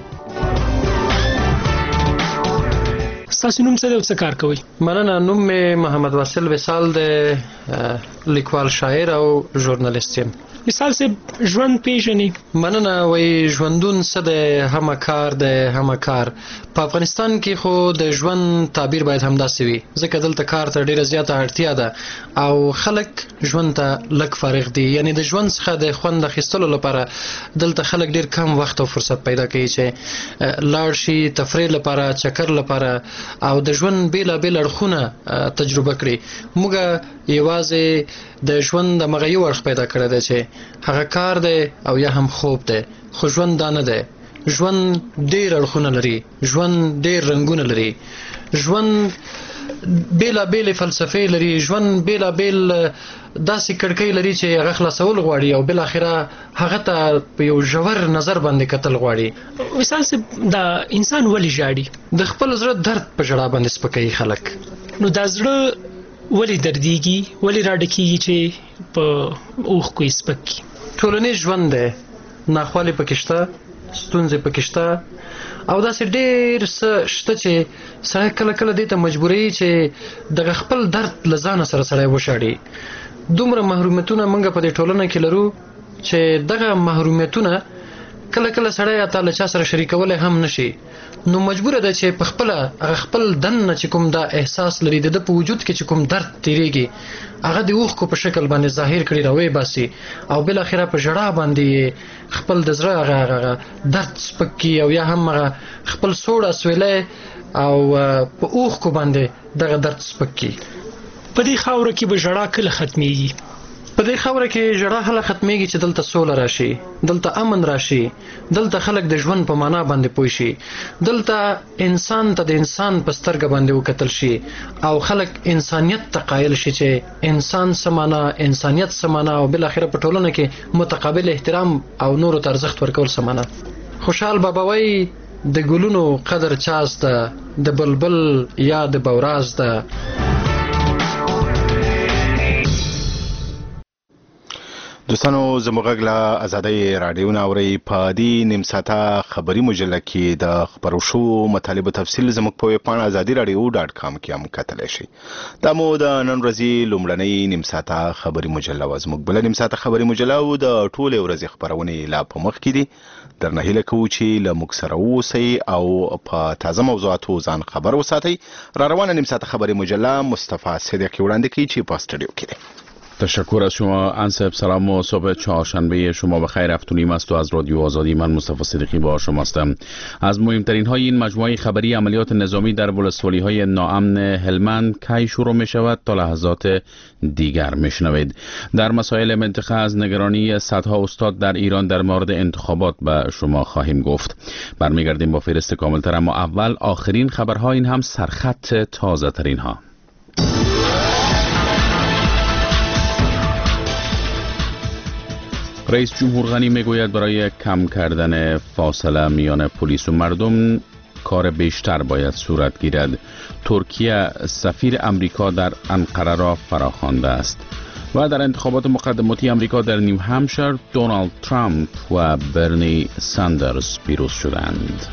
تاسو نوم څه دی او څه کار کوئ؟ مننه، نوم مې محمد واصل وصال د لیکوال شاعر او ژورنالیست یم. وصال صاحب ژوند پیژنې؟ مننه. وای ژوندون څه د همه کار د همه کار. په افغانستان کې خو د ژوند تعبیر باید همداسې وي، ځکه دلته کار ته ډیره زیاته اړتیا ده او خلک ژوند ته لږ فارغ دي. یعنی د ژوند څخه د خوند اخیستلو لپاره دلته خلک ډیر کم وخت او فرصت پیدا کوي چې لاړ شي تفریح لپاره، چکر لپاره او د ژوند بیلابیل اړخونه تجربه کړي. موږ یوازې د ژوند د مغه یو اړخ پیدا کړی دی چې هغه کار دی او یا هم خوب دی، خو ژوند دا نه دی. ژوند ډیر اړخونه لري، ژوند ډیر رنگونه لري، ژوند بیلابیل فلسفه لري، ژوند بیلابیل داسې کړکۍ لري چې هغه خلاصول غواړي او بل اخره هغه ته په یو ژور نظر باندې کتل غواړي. وصال صاحب دا انسان ولې ژاړي؟ د خپل زړه درد په ژړا باندې سپکوي خلک. نو دا زړه ولې دردیږي، ولې راډکیږي چې په اوښکو یې سپک کي؟ ټولنیز ژوند دی، ناخوالې پکې شته، ستونزې پکې شته او داسې ډېر څه شته چې سړی کله کله دې ته مجبوروي چې دغه خپل درد له ځانه سره سړی وشاړي. دومره محرومیتونه موږ په دې ټولنه کې لرو چې دغه محرومیتونه کله کله سړی یا له چا سره شریکولی هم نشي، نو مجبوره ده چې په خپل دننه چې کوم دا احساس لري، د په وجود کې چې کوم درد تیریږي هغه د اوښکو په شکل باندې ظاهر کړي، راوی باسي او بل اخره په ژړا باندې خپل د زړه هغه درد سپک کړي او یا هم هغه خپل سوړ اسویلی او په اوښکو باندې دغه درد سپک کړي. په دې خاوره کې به ژړا کله ختمیږي؟ په دې خبره کې ژړا هله ختمېږي چې دلته سوله راشي، دلته امن راشي، دلته خلک د ژوند په معنا باندې پوه شي، دلته انسان ته د انسان په سترګه باندې وکتل شي او خلک انسانیت ته قایل شي چې انسان سمانا، انسانیت سمانا او بل اخره په ټولنه کې متقابل احترام او نورو ته ارزښت ورکول سمانا. خوشحال بابا وایي د ګلونو قدر چاسته، د بلبل یا د بوراز ده. دوستانو زموږ غږ له آزادۍ رادیو نه اورئ. په دې نیم ساعته خبري مجله کې د خپرو شوو مطالبو تفصیل زموږ په ویب پاڼه azadi-radio.com کې هم کتلی شئ. دا مو د نن ورځې لومړنۍ نیم ساعته خبري مجله وه. زموږ بله نیم ساعته خبري مجله او د ټولې ورځې خپرونې لا په مخ کې دي. درنه هیله کوو چې له موږ سره واوسئ او په تازه موضوعاتو ځان خبر وساتئ. را روانه نیم ساعته خبري مجله مصطفی صدیقی وړاندې کوي چې په استودیو کې دی. تشکر از شما انصب. سلام و صبح چهارشنبه شما بخیر. افتونیم است و از رادیو آزادی من مصطفی صدیقی با شما هستم. از مهمترین های این مجموعه خبری عملیات نظامی در ولسوالی های ناامن هلمند کی شروع می شود تا لحظات دیگر می شنوید. در مسائل منطقه از نگرانی صدها استاد در ایران در مورد انتخابات به شما خواهیم گفت. برمیگردیم با فهرست کاملتر، اما اول آخرین خبرها، این هم سرخط تازه ترین ها. رئیس جمهور غنی میگوید برای کم کردن فاصله میان پلیس و مردم کار بیشتر باید صورت گیرد. ترکیه سفیر امریکا در انقره را فراخوانده است. و در انتخابات مقدماتی امریکا در نیو همشایر دونالد ترامپ و برنی ساندرز پیروز شدند.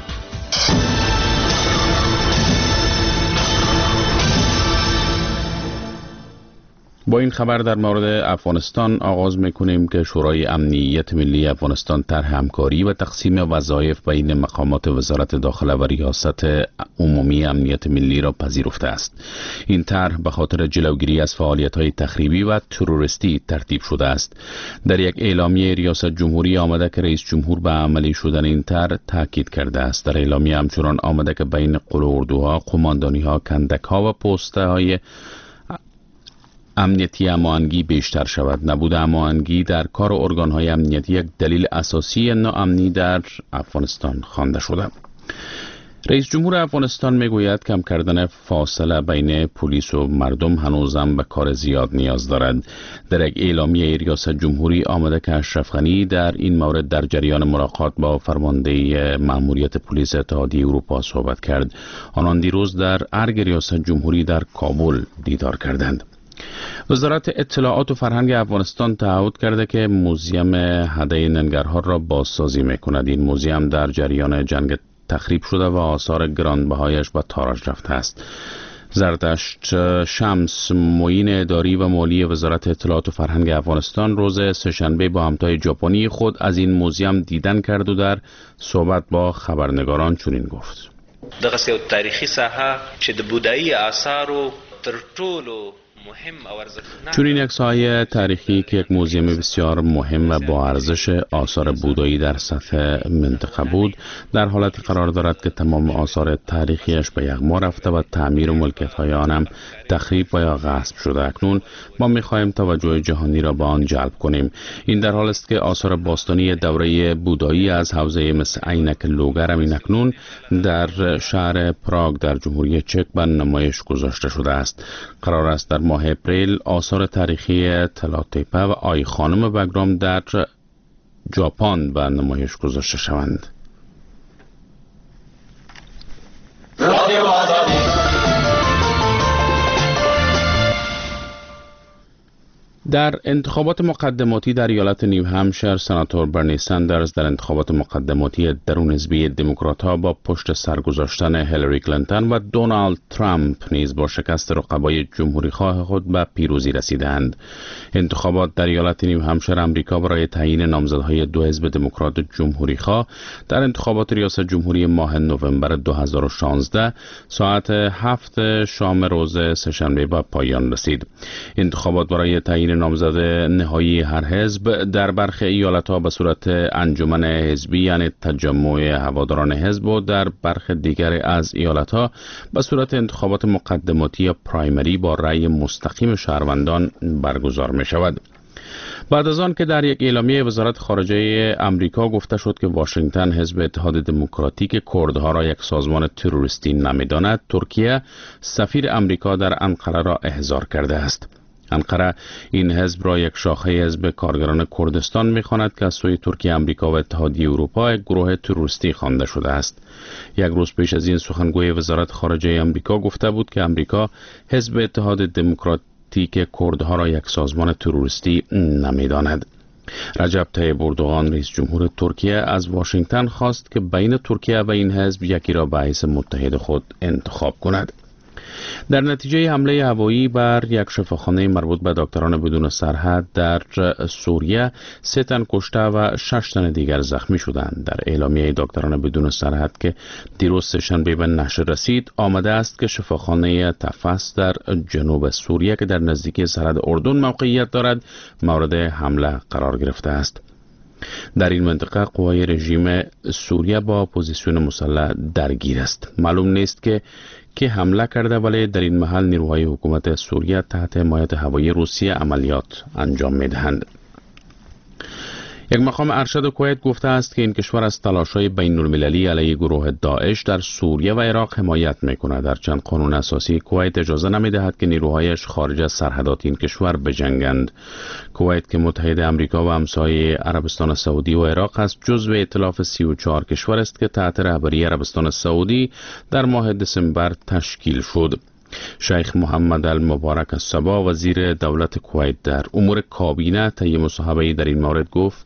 با این خبر در مورد افغانستان آغاز میکنیم که شورای امنیت ملی افغانستان طرح همکاری و تقسیم وظایف بین مقامات وزارت داخله و ریاست عمومی امنیت ملی را پذیرفته است. این طرح به خاطر جلوگیری از فعالیت‌های تخریبی و تروریستی ترتیب شده است. در یک اعلامیه ریاست جمهوری آمده که رئیس جمهور به عملی شدن این طرح تاکید کرده است. در اعلامیه همچنان آمده که بین قلوردوها، قماندانی‌ها، کندک‌ها و پست‌های امنیتی هماهنگی بیشتر شود. نبود هماهنگی در کار ارگان‌های امنیتی یک دلیل اساسی ناامنی در افغانستان خوانده شده. رئیس جمهور افغانستان میگوید کم کردن فاصله بین پلیس و مردم هنوزم به کار زیاد نیاز دارد. در یک اعلامیه ریاست جمهوری آمده که اشرف غنی در این مورد در جریان ملاقات با فرمانده مأموریت پلیس اتحادیه اروپا صحبت کرد. آنان دیروز در ارگ ریاست جمهوری در کابل دیدار کردند. وزارت اطلاعات و فرهنگ افغانستان تعهد کرده که موزیم هده ننگرهار را بازسازی میکند. این موزیم در جریان جنگ تخریب شده و آثار گرانبهایش به تاراج رفته است. زردشت شمس، معین اداری و مالی وزارت اطلاعات و فرهنگ افغانستان روز سه‌شنبه با همتای ژاپنی خود از این موزیم دیدن کرد و در صحبت با خبرنگاران چنین گفت: دغه یو تاریخي ساحه چې د بودایی آثارو تر ټولو چون این یک ساحه تاریخی که یک موزیم بسیار مهم و با ارزش آثار بودایی در سطح منطقه بود، در حالت قرار دارد که تمام آثار تاریخیش به یغما رفته و تعمیر و ملکیت‌های آن هم تخریب و یا غصب شده. اکنون ما می‌خواهیم توجه جهانی را به آن جلب کنیم. این در حال است که آثار باستانی دوره بودایی از حوزه مثل عینک لوگر هم اکنون در شهر پراگ در جمهوری چک به نمایش گذاشته شده است. قرار است در ماه اپریل آثار تاریخی تلاتیپه و آی خانم بگرام در ژاپن به نمایش گذاشته شوند. در انتخابات مقدماتی در ایالت نیو همشایر، سناتور برنی ساندرز در انتخابات مقدماتی درون حزبی دموکرات‌ها با پشت سر گذاشتن هیلاری کلینتون و دونالد ترامپ نیز با شکست رقبای جمهوری خواه خود به پیروزی رسیدند. انتخابات در ایالت نیو همشایر آمریکا برای تعیین نامزدهای دو حزب دموکرات جمهوری خواه در انتخابات ریاست جمهوری ماه نوامبر 2016 ساعت 7 شام روز سه‌شنبه به پایان رسید. انتخابات برای تعیین نامزد نهایی هر حزب در برخی ایالت‌ها به صورت انجمن حزبی یعنی تجمع هواداران حزب و در برخی دیگر از ایالت‌ها به صورت انتخابات مقدماتی یا پرایمری با رأی مستقیم شهروندان برگزار می‌شود. بعد از آن که در یک اعلامیه وزارت خارجه امریکا گفته شد که واشنگتن حزب اتحاد دموکراتیک کردها را یک سازمان تروریستی نمی‌داند، ترکیه سفیر امریکا در انقره را احضار کرده است. انقره این حزب را یک شاخه حزب کارگران کردستان می‌خواند که از سوی ترکیه، امریکا و اتحادیه اروپا یک گروه تروریستی خوانده شده است. یک روز پیش از این سخنگوی وزارت خارجه امریکا گفته بود که امریکا حزب اتحاد دموکراتیک کردها را یک سازمان تروریستی نمی‌داند. رجب طیب اردوغان رئیس جمهور ترکیه از واشنگتن خواست که بین ترکیه و این حزب یکی را به حیث متحد خود انتخاب کند. در نتیجه حمله هوایی بر یک شفاخانه مربوط به دکتران بدون سرحد در سوریه 3 تن کشته و 6 تن دیگر زخمی شدند. در اعلامیه دکتران بدون سرحد که دیروز سه‌شنبه به نشر رسید آمده است که شفاخانه تفس در جنوب سوریه که در نزدیکی سرحد اردن موقعیت دارد مورد حمله قرار گرفته است. در این منطقه قوای رژیم سوریه با اپوزیسیون مسلح درگیر است. معلوم نیست که حمله کرده، ولی در این محل نیروهای حکومت سوریه تحت حمایت هوایی روسیه عملیات انجام می‌دهند. یک مقام ارشد کویت گفته است که این کشور از تلاش‌های بین‌المللی علیه گروه داعش در سوریه و عراق حمایت می‌کند. در چند قانون اساسی کویت اجازه نمی‌دهد که نیروهایش خارج از سرحدات این کشور بجنگند. کویت که متحد امریکا و همسایه عربستان سعودی و عراق است، جزو ائتلاف 34 کشور است که تحت رهبری عربستان سعودی در ماه دسامبر تشکیل شد. شیخ محمد المبارک الصباح وزیر دولت کویت در امور کابینه طی مصاحبه‌ای در این مورد گفت: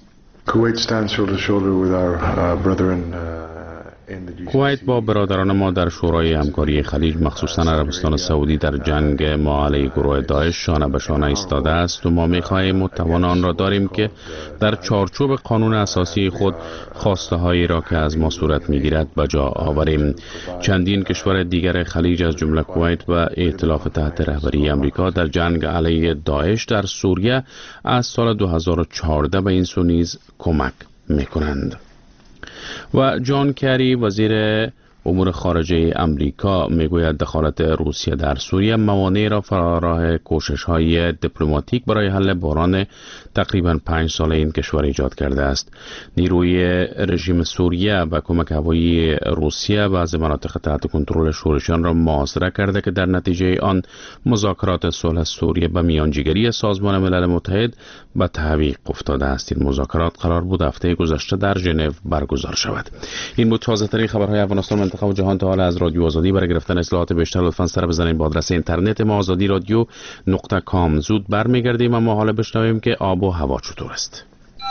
کویت با برادران ما در شورای همکاری خلیج مخصوصا عربستان سعودی در جنگ ما علیه گروه داعش شانه به شانه ایستاده است و ما می‌خواهیم و توان آن را داریم که در چارچوب قانون اساسی خود خواسته هایی را که از ما صورت می‌گیرد به جا آوریم. چندین کشور دیگر خلیج از جمله کویت و ائتلاف تحت رهبری امریکا در جنگ علیه داعش در سوریه از سال 2014 به این سو نیز کمک می‌کنند. و جان کری وزیر امور خارجه امریکا میگوید دخالت روسیه در سوریه موانع را فراراه کوشش‌های دیپلماتیک برای حل بحران تقریباً 5 ساله این کشور ایجاد کرده است. نیروی رژیم سوریه و کمک هوایی روسیه بعضی مناطق تحت کنترل شورشیان را محاصره کرده که در نتیجه آن مذاکرات صلح سوریه به میانجیگری سازمان ملل متحد به تعویق افتاده است. این مذاکرات قرار بود هفته گذشته در ژنو برگزار شود. این بود تازه‌ترین خبرهای افغانستان، منطقه و جهان تا حالا از رادیو آزادی. برای گرفتن اطلاعات بیشتر لطفاً سر بزنید به آدرس اینترنت ما azadi.radio.com. زود برمیگردیم اما حالا بشنویم که آب و هوا چطور است.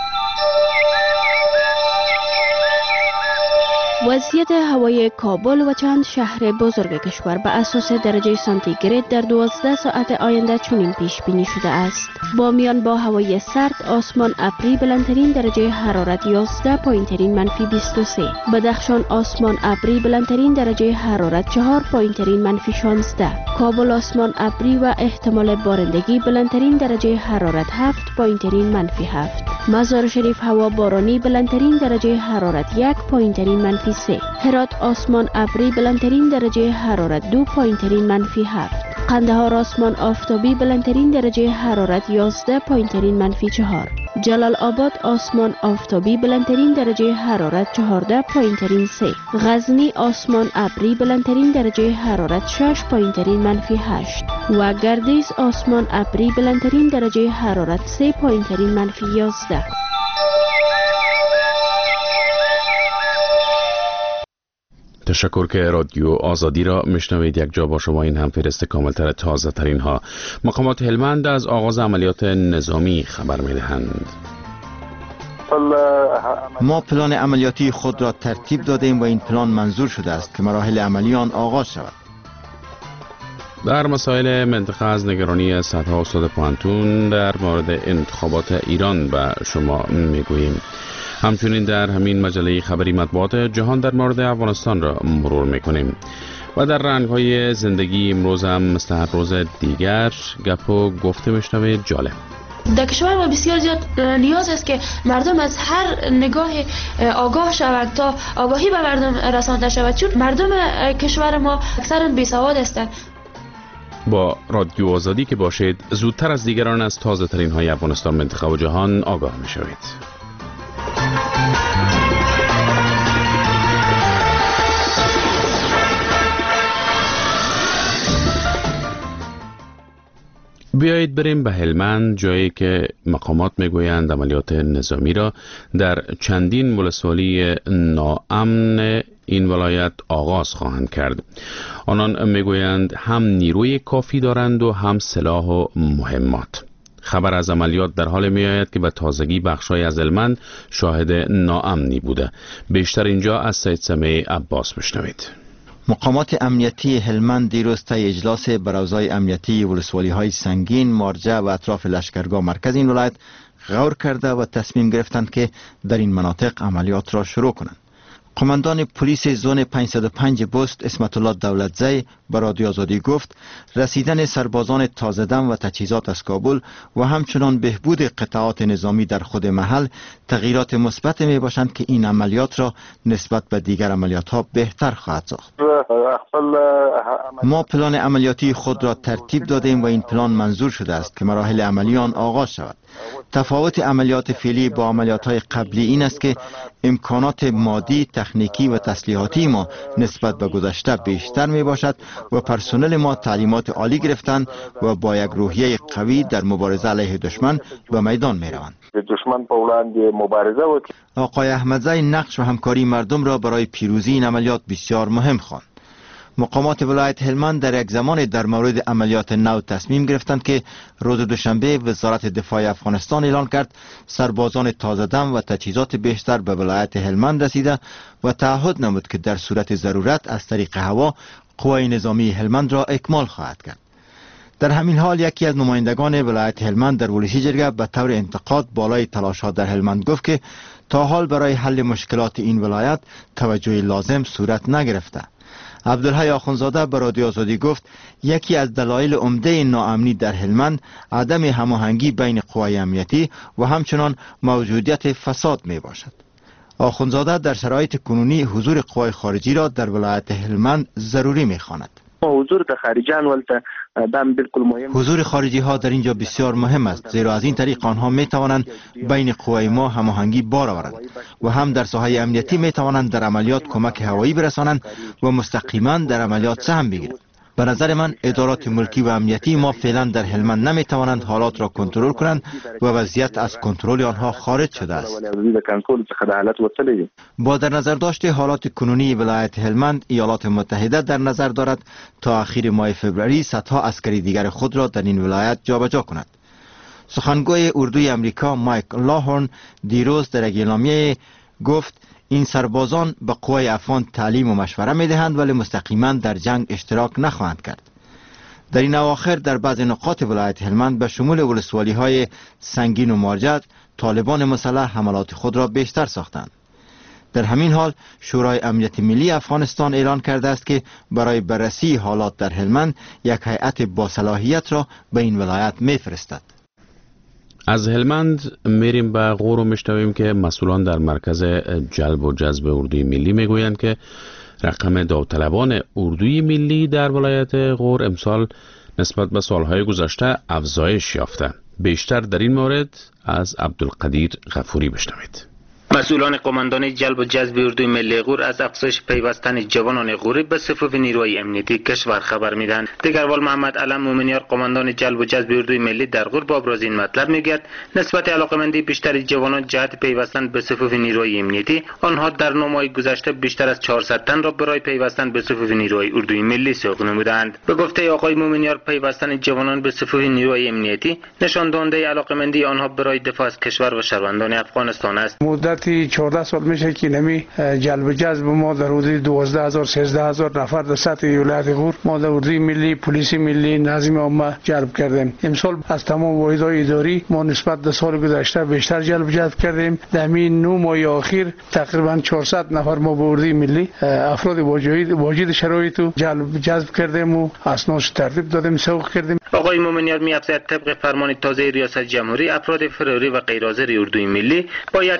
وضعیت هوای کابل و چند شهر بزرگ کشور به اساس درجه سانتیگراد در 12 ساعت آینده چنین پیش بینی شده است: بامیان با هوای سرد، آسمان ابری، بلندترین درجه حرارت 11، پایینترین منفی 23. بدخشان آسمان ابری، بلندترین درجه حرارت 4، پایینترین منفی 16. کابل آسمان ابری و احتمال بارندگی، بلندترین درجه حرارت 7، پایینترین منفی 7. مزار شریف هوا بارانی، بلندترین درجه حرارت 1، پایینترین منفی 3. هرات آسمان ابری، بلندترین درجه حرارت 2، پایینترین منفی 7. قندهار آسمان آفتابی، بلندترین درجه حرارت 11، پایینترین منفی 4. جلال آباد آسمان آفتابی، بلندترین درجه حرارت 14، پایینترین 3. غزنی آسمان ابری، بلندترین درجه حرارت 6، پایینترین منفی 8. و گردیز آسمان ابری، بلندترین درجه حرارت 3، پایینترین منفی 11. تشکر که رادیو آزادی را میشنوید. یک جا با شما این هم فهرست کاملتر تازه ترین ها. مقامات هلمند از آغاز عملیات نظامی خبر میدهند. ما پلان عملیاتی خود را ترتیب دادیم و این پلان منظور شده است که مراحل عملی آن آغاز شود. در مسائل منطقه از نگرانی صدها استاد پوهنتون در مورد انتخابات ایران به شما میگوییم. همچنین در همین مجله خبری مطبوعات جهان در مورد افغانستان را مرور میکنیم و در رنگ‌های زندگی امروز هم مثل هر روز دیگر گپ و گفته میشنوید جالب. در کشور ما بسیار زیاد نیاز است که مردم از هر نگاه آگاه شوند تا آگاهی به مردم رسانده شود، چون مردم کشور ما اکثرا بیسواد هستند. با رادیو آزادی که باشید زودتر از دیگران از تازه ترین های افغانستان، منطقه و جهان آگاه می شوید. بیایید بریم به هلمند، جایی که مقامات میگویند عملیات نظامی را در چندین ولسوالی ناامن این ولایت آغاز خواهند کرد. آنان میگویند هم نیروی کافی دارند و هم سلاح و مهمات. خبر از عملیات در حال می آید که به تازگی بخشای از هلمند شاهد ناامنی بوده. بیشتر اینجا از سید سمیع عباس بشنوید. مقامات امنیتی هلمند دیروز طی اجلاس براوزهای امنیتی ولسوالی های سنگین، مارجه و اطراف لشکرگاه مرکز این ولایت غور کرده و تصمیم گرفتند که در این مناطق عملیات را شروع کنند. قماندان پلیس زون 505 بست اسمت الله دولتزی به رادیو آزادی گفت رسیدن سربازان تازه دم و تجهیزات از کابل و همچنان بهبود قطعات نظامی در خود محل تغییرات مثبت می باشند که این عملیات را نسبت به دیگر عملیات ها بهتر خواهد ساخت. ما پلان عملیاتی خود را ترتیب دادیم و این پلان منظور شده است که مراحل عملی آن آغاز شود. تفاوت عملیات فعلی با عملیات های قبلی این است که امکانات مادی، تکنیکی و تسلیحاتی ما نسبت به گذشته بیشتر می باشد و پرسنل ما تعلیمات عالی گرفتند و با یک روحیه قوی در مبارزه علیه دشمن به میدان می روند. دشمن په وړاندې مبارزه وکړي. آقای احمدزی نقش و همکاری مردم را برای پیروزی این عملیات بسیار مهم خواند. مقامات ولایت هلمند در یک زمان در مورد عملیات نو تصمیم گرفتند که روز دوشنبه وزارت دفاع افغانستان اعلان کرد سربازان تازه دم و تجهیزات بیشتر به ولایت هلمند رسیده و تعهد نمود که در صورت ضرورت از طریق هوا قوای نظامی هلمند را اکمال خواهد کرد. در همین حال یکی از نمایندگان ولایت هلمند در ولسی جرگه به طور انتقاد بالای تلاش‌ها در هلمند گفت که تا حال برای حل مشکلات این ولایت توجه لازم صورت نگرفته. عبدالحی آخونزاده به رادیو آزادی گفت یکی از دلایل عمده ناامنی در هلمند عدم هماهنگی بین قوای امنیتی و همچنان موجودیت فساد می باشد. آخونزاده در شرایط کنونی حضور قوای خارجی را در ولایت هلمند ضروری می خواند. حضور د خارجیان ولته دام بالکل مهم. حضور خارجی ها در اینجا بسیار مهم است، زیرا از این طریق آنها می توانند بین قوای ما هماهنگی بار آورند و هم در ساحه امنیتی می توانند در عملیات کمک هوایی برسانند و مستقیما در عملیات سهم بگیرند. به نظر من ادارات ملکی و امنیتی ما فعلا در هلمند نمی توانند حالات را کنترل کنند و وضعیت از کنترل آنها خارج شده است. با در نظر داشته حالات کنونی ولایت هلمند، ایالات متحده در نظر دارد تا اخیر ماه فوریه صدها عسکری دیگر خود را در این ولایت جابجا کند. سخنگوی اردوی امریکا مایک لاهورن دیروز در یک اعلامیه گفت این سربازان به قوای افغان تعلیم و مشوره می دهند ولی مستقیما در جنگ اشتراک نخواهند کرد. در این اواخر در بعض نقاط ولایت هلمند به شمول ولسوالی های سنگین و مارجت طالبان مسلح حملات خود را بیشتر ساختند. در همین حال شورای امنیت ملی افغانستان اعلان کرده است که برای بررسی حالات در هلمند یک هیئت با صلاحیت را به این ولایت میفرستد. از هلمند میریم به غور و میشنویم که مسئولان در مرکز جلب و جذب اردوی ملی میگویند که رقم داوطلبان اردوی ملی در ولایت غور امسال نسبت به سالهای گذشته افزایش یافته. بیشتر در این مورد از عبدالقدیر غفوری بشنوید. مسئولان قماندان جلب و جذب اردوی ملی غور از افزایش پیوستن جوانان غوری به صفوف نیروهای امنیتی کشور خبر میدن. دیگروال محمد علم مومنیار قماندان جلب و جذب اردوی ملی در غور با ابراز این مطلب میگوید نسبت علاقمندی بیشتر جوانان جهت پیوستن به صفوف نیروهای امنیتی، آنها در 9 ماه گذشته بیشتر از 400 تن را برای پیوستن به صفوف نیروهای اردوی ملی سوق نمودند. به گفته آقای مومنیار پیوستن جوانان به صفوف نیروهای امنیتی نشان دهنده علاقمندی آنها برای دفاع از کشور و شهروندان افغانستان است. 14 سال میشه که نمی جلب و جذب ما در حدود 12000 13000 نفر در سطح ولایت غور ما در اردوی ملی، پلیس ملی، نظم عامه جلب کردیم. امسال از تمام واحدهای اداری ما نسبت به سال گذشته بیشتر جلب و جذب کردیم. در همین 9 ماه اخیر تقریبا 400 نفر ما به اردوی ملی افراد واجد شرایط جلب و جذب کردیم و اسنادش ترتیب دادیم، سوق کردیم. آقای مومنیار می‌افزاید طبق فرمان تازه ریاست جمهوری افراد فراری و غیر حاضر اردوی ملی با یک تضمین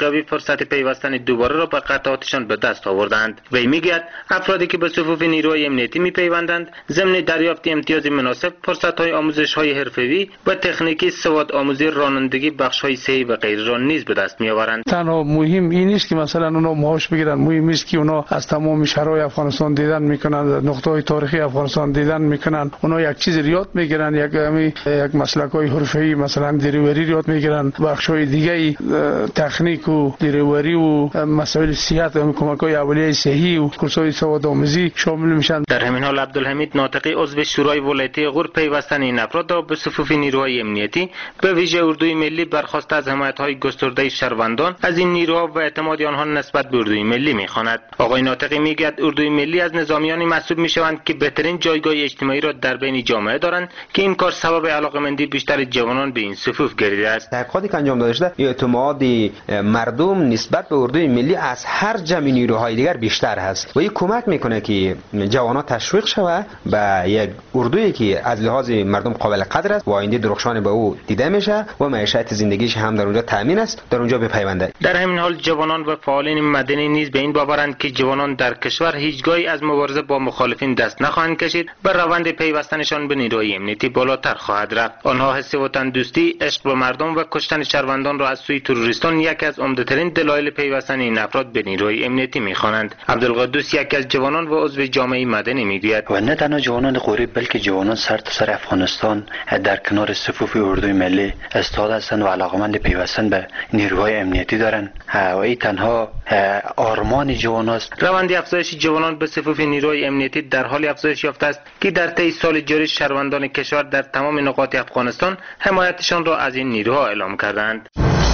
افریقایی فرصت پیوستن دوباره را به قطعاتشان به دست آوردند. وی میگوید افرادی که به صفوف نیروهای امنیتی میپیوندند ضمن دریافت امتیاز مناسب فرصت‌های آموزش‌های حرفه‌ای و تکنیکی سواد آموزی رانندگی بخش‌های صحی و غیره را نیز به دست میآورند. تنها مهم این نیست که مثلا اونا معاش بگیرن، مهم است که اونا از تمام شهرهای افغانستان دیدن میکنن، نقطه‌های تاریخی افغانستان دیدن میکنن، اونا یک چیز یاد میگیرن، یک مسلک‌های حرفه‌ای مثلا دریوری یاد میگیرن، بخش‌های دیگه تکنیک و دریوری و مسائل صحت و کمک‌های اولیه صحی و کورس‌های سواد آموزی شامل میشن. در همین حال عبدالحمید ناطقی عضو شورای ولایتی غور پیوستن این افراد را به صفوف نیروهای امنیتی به ویژه اردوی ملی برخواسته از حمایت‌های گسترده شهروندان از این نیروها و اعتماد آنها نسبت به اردوی ملی می‌خواند. آقای ناطقی میگوید اردوی ملی از نظامیانی محسوب می‌شوند که بهترین جایگاه اجتماعی را در بین جامعه دارند که این کار سبب علاقه‌مندی بیشتر جوانان به این صفوف گردیده است. تحقیقاتی که انجام داده شده اعتماد مردم نسبت به اردوی ملی از هر جمع نیروهای دیگر بیشتر هست و این کمک میکنه که جوانان تشویق شود به یک اردویی که از لحاظ مردم قابل قدر است و آینده درخشان به او دیده میشه و معیشت زندگیش هم در اونجا تامین است، در اونجا بپیونده. در همین حال جوانان و فعالین مدنی نیز به این باورند که جوانان در کشور هیچگاهی از مبارزه با مخالفین دست نخواهند کشید و روند پیوستنشان به نیروهای امنیتی بالاتر خواهد رفت. آنها حس وطن دوستی، عشق به مردم و کشتن شهروندان را از سوی تروریستان یکی از عمده‌ترین دلایل پیوستن این افراد به نیروهای امنیتی می‌خوانند. عبدالقدوس یکی از جوانان و عضو جامعه مدنی میگوید و نه تنها جوانان غوری بلکه جوانان سرتاسر افغانستان در کنار صفوف اردوی ملی استعداد هستند و علاقمند پیوستن به نیروهای امنیتی دارند و این تنها آرمان جوان است. روند افزایش جوانان به صفوف نیروهای امنیتی در حال افزایش یافته است که در طی سال جاری شهروندان کشور در تمام نقاط افغانستان حمایتشان را از این نیروها اعلام کردند.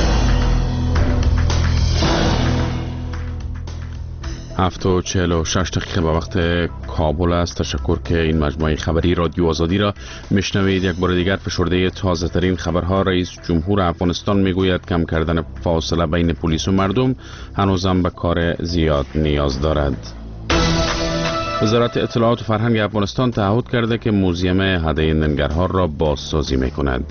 7:46 دقیقه به وقت کابل است. تشکر که این مجموعه خبری رادیو آزادی را میشنوید. یک بار دیگر فشرده تازه ترین خبرها. رئیس جمهور افغانستان میگوید کم کردن فاصله بین پلیس و مردم هنوزم به کار زیاد نیاز دارد. وزارت اطلاعات و فرهنگ افغانستان تعهد کرده که موزیم هده ننگرهار را بازسازی میکند.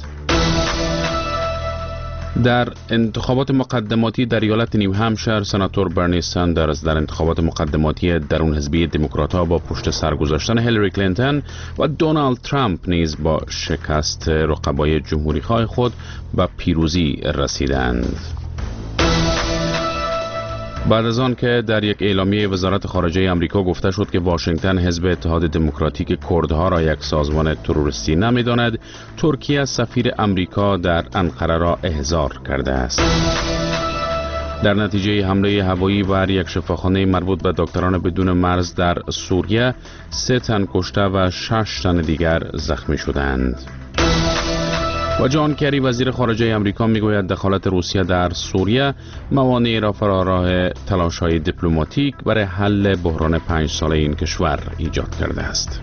در انتخابات مقدماتی در ایالت نیو همشایر سناتور برنی ساندرز در انتخابات مقدماتی درون حزبی دموکرات‌ها با پشت سر گذاشتن هیلاری کلینتون و دونالد ترامپ نیز با شکست رقبای جمهوری‌خواه خود به پیروزی رسیدند. بعد از آن که در یک اعلامیه وزارت خارجه آمریکا گفته شد که واشنگتن حزب اتحاد دموکراتیک کردها را یک سازمان تروریستی نمی‌داند، ترکیه سفیر آمریکا در انقره را احضار کرده است. در نتیجه حمله هوایی بر یک شفاخانه مربوط به دکتران بدون مرز در سوریه 3 تن کشته و 6 تن دیگر زخمی شدند. و جان کری وزیر خارجه آمریکا میگوید دخالت روسیه در سوریه موانعی را فراراه تلاش‌های دیپلماتیک برای حل بحران 5 ساله این کشور ایجاد کرده است.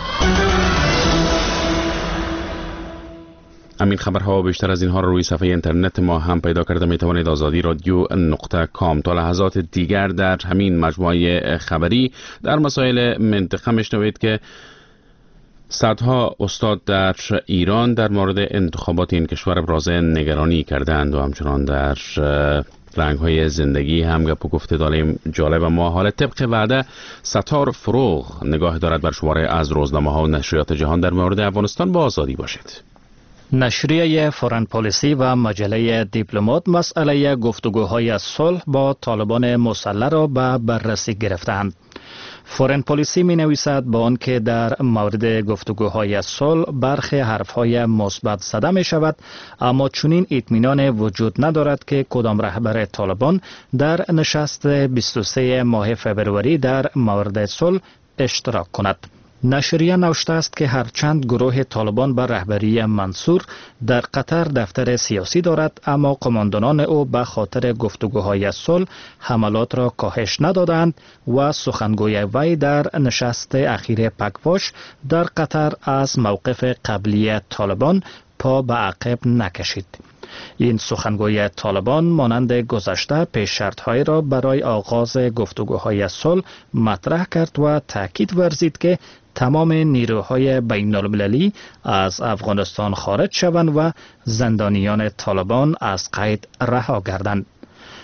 همین خبرها و بیشتر از اینها را روی صفحه اینترنت ما هم پیدا کرده می توانید azadi.radio.com. تا لحظات دیگر در همین مجموعه خبری در مسائل منطقه میشنوید که صدها استاد در ایران در مورد انتخابات این کشور ابراز نگرانی کردند و همچنان در رنگ‌های زندگی هم گپ و گفته داریم. جالب ما حال طبق وعده ستار فروغ نگاه دارد بر شماره از روزنامه‌ها و نشریات جهان در مورد افغانستان. با آزادی باشید. نشریه فورن پالیسی و مجله دیپلمات مسئله گفتگوهای صلح با طالبان مسلح را به بررسی گرفتند. فورن پالیسی می نویسد با آنکه در مورد گفتگوهای صلح برخی حرفهای مثبت زده می شود، اما چنین اطمینان وجود ندارد که کدام رهبر طالبان در نشست 23 ماه فبروری در مورد صلح اشتراک کند. نشریه نوشته است که هرچند گروه طالبان به رهبری منصور در قطر دفتر سیاسی دارد، اما قماندانان او به خاطر گفتگوهای صلح حملات را کاهش ندادند و سخنگوی وی در نشست اخیر پکواش در قطر از موقف قبلی طالبان پا به عقب نکشید. این سخنگوی طالبان مانند گذشته پیش شرط‌های را برای آغاز گفتگوهای صلح مطرح کرد و تاکید ورزید که تمام نیروهای بین المللی از افغانستان خارج شوند و زندانیان طالبان از قید رها گردند.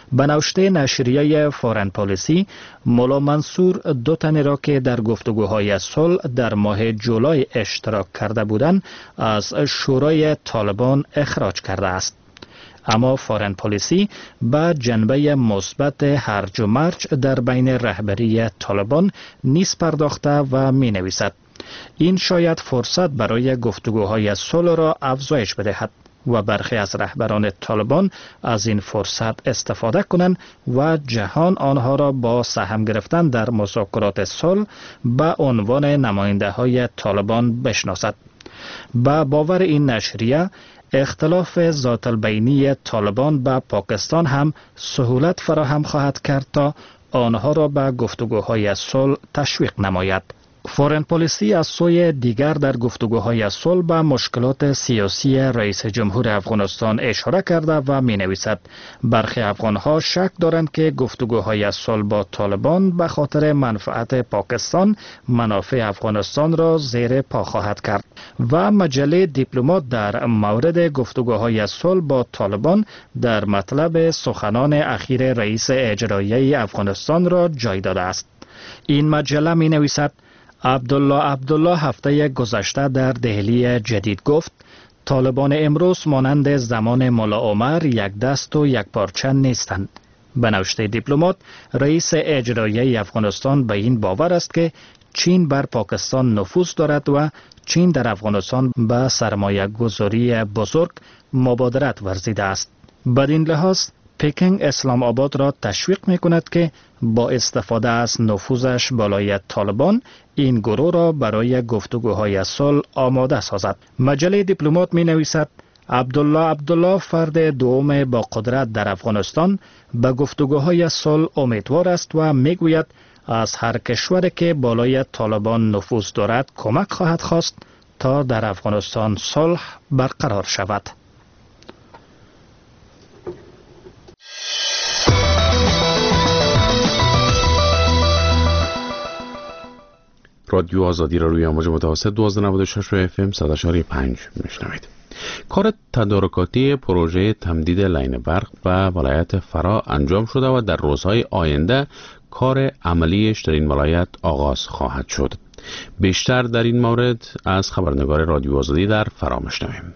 به نوشته نشریه فارن پالیسی، مولا منصور 2 تن را که در گفتگوهای صلح در ماه جولای اشتراک کرده بودند از شورای طالبان اخراج کرده است. اما فارن پالیسی به جنبه مثبت هرج و مرج در بین رهبری طالبان نیز پرداخته و می نویسد این شاید فرصت برای گفتگوهای صلح را افزایش بدهد و برخی از رهبران طالبان از این فرصت استفاده کنند و جهان آنها را با سهم گرفتن در مذاکرات صلح به عنوان نماینده های طالبان بشناسد. با باور این نشریه، اختلاف ذات البینی طالبان با پاکستان هم سهولت فراهم خواهد کرد تا آنها را به گفتگوهای صلح تشویق نماید. فارن پالیسی از سوی دیگر در گفتگوهای صلح به مشکلات سیاسی رئیس جمهور افغانستان اشاره کرده و می نویسد برخی افغانها شک دارند که گفتگوهای صلح با طالبان به خاطر منفعت پاکستان منافع افغانستان را زیر پا خواهد کرد و مجله دیپلمات در مورد گفتگوهای صلح با طالبان در مطلب سخنان اخیر رئیس اجرایی افغانستان را جای داده است. این مجله می نویسد عبدالله هفته گذشته در دهلی جدید گفت طالبان امروز مانند زمان مولا عمر یک دست و یک پارچه نیستند. به نوشته دیپلمات، رئیس اجرایی افغانستان به این باور است که چین بر پاکستان نفوذ دارد و چین در افغانستان به سرمایه گذاری بزرگ مبادرت ورزیده است. بدین لحاظ پکینگ اسلام آباد را تشویق می کند که با استفاده از نفوذش بالای طالبان این گروه را برای گفتگوهای صلح آماده سازد. مجله دیپلمات می نویسد عبدالله فرد دوم با قدرت در افغانستان به گفتگوهای صلح امیدوار است و می گوید از هر کشوری که بالای طالبان نفوذ دارد کمک خواهد خواست تا در افغانستان صلح برقرار شود. رادیو آزادی را روی امواج متوسط 1296 FM 100.5 میشنوید. کار تدارکاتی پروژه تمدید لاین برق به ولایت فرا انجام شده و در روزهای آینده کار عملیش در این ولایت آغاز خواهد شد. بیشتر در این مورد از خبرنگار رادیو آزادی در فرا میشنویم.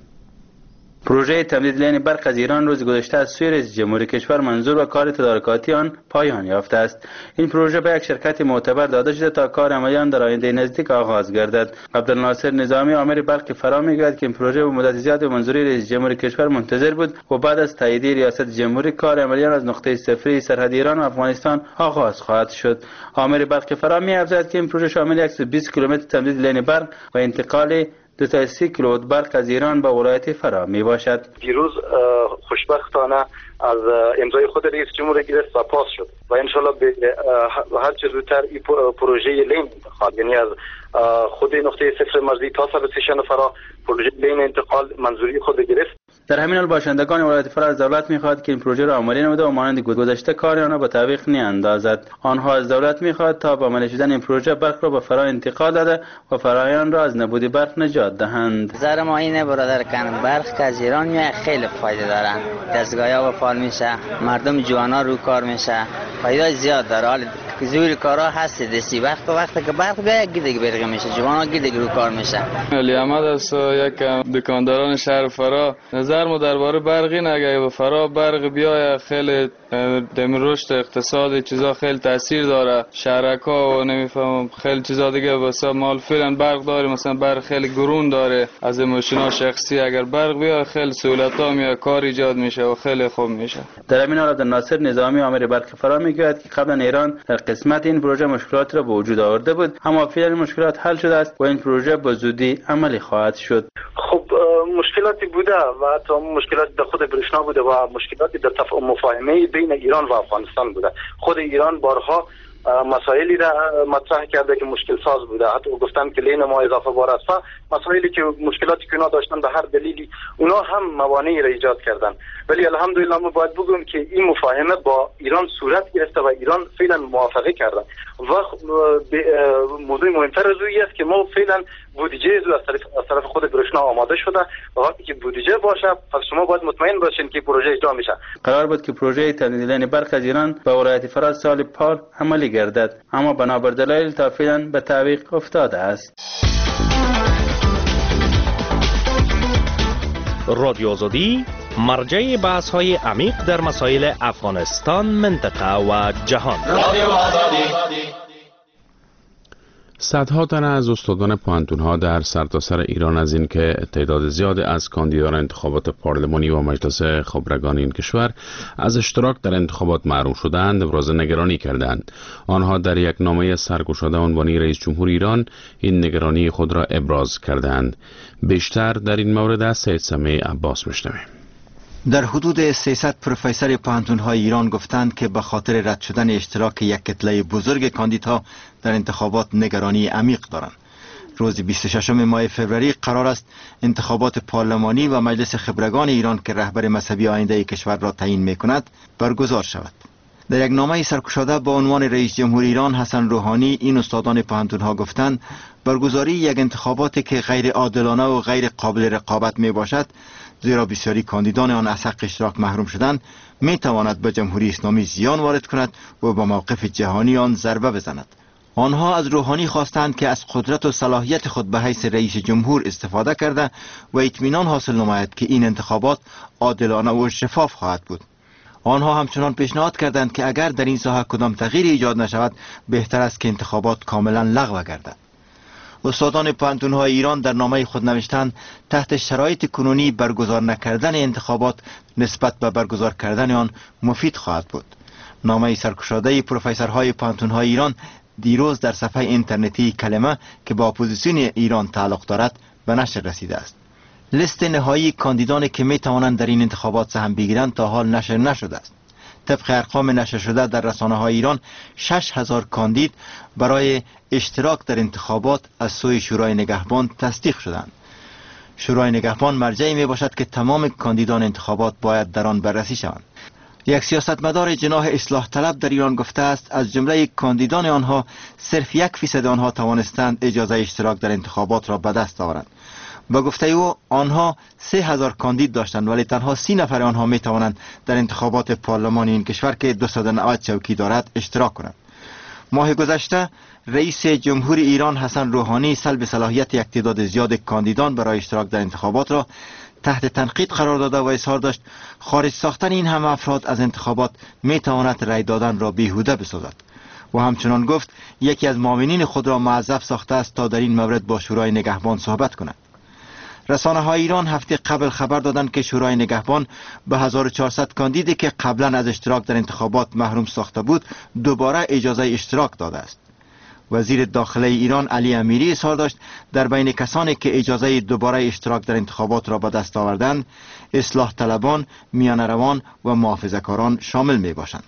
پروژه تمدید لاین برق از ایران روز گذشته از سوی رئیس جمهور کشور منظور و کار تدارکاتی آن پایان یافته است. این پروژه به یک شرکت معتبر داده شده تا کار عملی آن در آینده نزدیک آغاز گردد. عبدالناصر نظامی آمر برق فرا میگوید که این پروژه به مدت زیاد به منظوری رئیس جمهور کشور منتظر بود و بعد از تایید ریاست جمهوری کار عملی آن از نقطه صفری سرحد ایران و افغانستان آغاز خواهد شد. آمر برق فرا می‌افزاید که این پروژه شامل 120 کیلومتر تمدید لاین برق و انتقال 2 تا 30 کیلووات برق از ایران به ولایت فرا می باشد. دیروز خوشبختانه از امضای خود رئیس جمهور گرفت و پاس شد و انشالله به هر چه زودتر این پروژه لین انتقال، یعنی از خود نقطه صفر مرزی تا سب استیشن فرا پروژه لین انتقال منظوری خود گرفت. در همین حال باشندگان ولایت فرا از دولت می‌خواهد که این پروژه را عملی نموده و مانند گذشته کار آنها به تعویق نیاندازد. آنها از دولت می‌خواهد تا با عملی شدن این پروژه برق را به فرا انتقال داده و فرایان را از نبود برق نجات دهند. نظر ما اینه برادر کنم، برق که از ایران میاد خیلی فایده دارن. دستگاه‌ها فعال میشه، مردم جوانا رو کار میشه، فایده زیاد داره. حال زوری کارا هست دستی وقتی که برق بیاد گیدگ برق میشه، جوانا گیدگ رو کار میشه. علی احمد است، یک دکانداران شهر فرا. نظر ما درباره برق اینه اگه به فرا برق بیای خیلی دم رشد اقتصادی چیزا خیلی تاثیر داره. شهرکا و نمیفهمم خیلی چیزا دیگه واسه مال فعلا برق داره، مثلا برق خیلی گرون داره از ماشینا شخصی. اگر برق بیاد خیلی سهولت‌ها میاد، کار ایجاد میشه و خیلی خوب میشه. در همین حال عبدالناصر نظامی آمر برق فرا میگوید که قبلا ایران در قسمت این پروژه مشکلات را به وجود آورده بود، اما فعلا مشکلات حل شده است و این پروژه به زودی عملی خواهد شد. خب مشکلاتی بوده و حتی مشکلات در خود برشنا بوده و مشکلاتی در مفاهمه بین ایران و افغانستان بوده. خود ایران بارها مسائلی را مطرح کرده که مشکل ساز بوده. حتی گفتن که لین ما اضافه بار است. مسائلی که مشکلاتی که اونا داشتن به هر دلیلی اونا هم موانعی را ایجاد کردن. ولی الحمدلله ما باید بگویم که این مفاهمه با ایران صورت گرفته و ایران فعلا موافقه کردن. و موضوع مهمتر از این است که ما فعلا بودجه از طرف خود بروشنا آماده شده و وقتی که بودجه باشه پس شما باید مطمئن باشین که پروژه اجرا میشه. قرار بود که پروژه تبدیل برخی از ایران به ولایت فراز سال پار عملی گردد، اما بنابر دلایل تا فعلا به تعویق افتاده است. رادیو آزادی مرجع بحث‌های عمیق در مسائل افغانستان، منطقه و جهان. رادیو آزادی. صدها تن از استادان پوهنتون‌ها در سرتاسر ایران از این که تعداد زیاد از کاندیدان انتخابات پارلمانی و مجلس خبرگان این کشور از اشتراک در انتخابات محروم شدند ابراز نگرانی کردند. آنها در یک نامه سرگشاده عنوانی رئیس جمهور ایران این نگرانی خود را ابراز کردند. بیشتر در این مورد از سید سمیع عباس میشنویم. در حدود 300 پروفسور پوهنتون‌های ایران گفتند که به خاطر رد شدن اشتراک یک کتله بزرگ کاندیدها در انتخابات نگرانی عمیق دارند. روز 26 ماه فوریه قرار است انتخابات پارلمانی و مجلس خبرگان ایران که رهبر مذهبی آینده کشور را تعیین می‌کند برگزار شود. در یک نامه سرگشاده با عنوان رئیس جمهور ایران حسن روحانی این استادان پوهنتون‌ها گفتند برگزاری یک انتخاباتی که غیر عادلانه و غیر قابل رقابت میباشد، زیرا بسیاری کاندیدان آن از حق اشتراک محروم شدند، می تواند به جمهوری اسلامی زیان وارد کند و به موقف جهانی آن ضربه بزند. آنها از روحانی خواستند که از قدرت و صلاحیت خود به حیث رئیس جمهور استفاده کرده و اطمینان حاصل نماید که این انتخابات عادلانه و شفاف خواهد بود. آنها همچنان پیشنهاد کردند که اگر در این ساحه کدام تغییری ایجاد نشود بهتر است که انتخابات کاملا لغو گردد. استادان پوهنتون‌های ایران در نامه خود نوشتند تحت شرایط کنونی برگزار نکردن انتخابات نسبت به برگزار کردن آن مفید خواهد بود. نامه سرگشاده پروفسورهای پوهنتون‌های ایران دیروز در صفحه اینترنتی کلمه که با اپوزیسیون ایران تعلق دارد به نشر رسیده است. لیست نهایی کاندیدانی که می توانند در این انتخابات سهم بگیرند تا حال نشر نشده است. طبق ارقام نشر شده در رسانه‌های ایران 6000 کاندید برای اشتراک در انتخابات از سوی شورای نگهبان تصدیق شدند. شورای نگهبان مرجعی می باشد که تمام کاندیدان انتخابات باید در آن بررسی شوند. یک سیاستمدار جناح اصلاح طلب در ایران گفته است از جمله کاندیدان آنها صرف 1% آنها توانستند اجازه اشتراک در انتخابات را به دست آورند. با گفته او آنها 3000 کاندید داشتند ولی تنها 30 نفر آنها می توانند در انتخابات پارلمانی این کشور که 290 چوکی دارد اشتراک کنند. ماه گذشته رئیس جمهور ایران حسن روحانی سلب صلاحیت یک تعداد زیاد کاندیدان برای اشتراک در انتخابات را تحت تنقید قرار داده و اظهار داشت خارج ساختن این همه افراد از انتخابات می تواند رای دادن را بیهوده بسازد و همچنان گفت یکی از معاونین خود را معذب ساخته است تا در این مورد با شورای نگهبان صحبت کند. رسانه‌های ایران هفته قبل خبر دادند که شورای نگهبان به 1400 کاندیدی که قبلا از اشتراک در انتخابات محروم ساخته بود دوباره اجازه اشتراک داده است. وزیر داخله ایران علی امیری اظهار داشت در بین کسانی که اجازه دوباره اشتراک در انتخابات را به دست آوردند اصلاح طلبان، میانه روان و محافظه‌کاران شامل می باشند.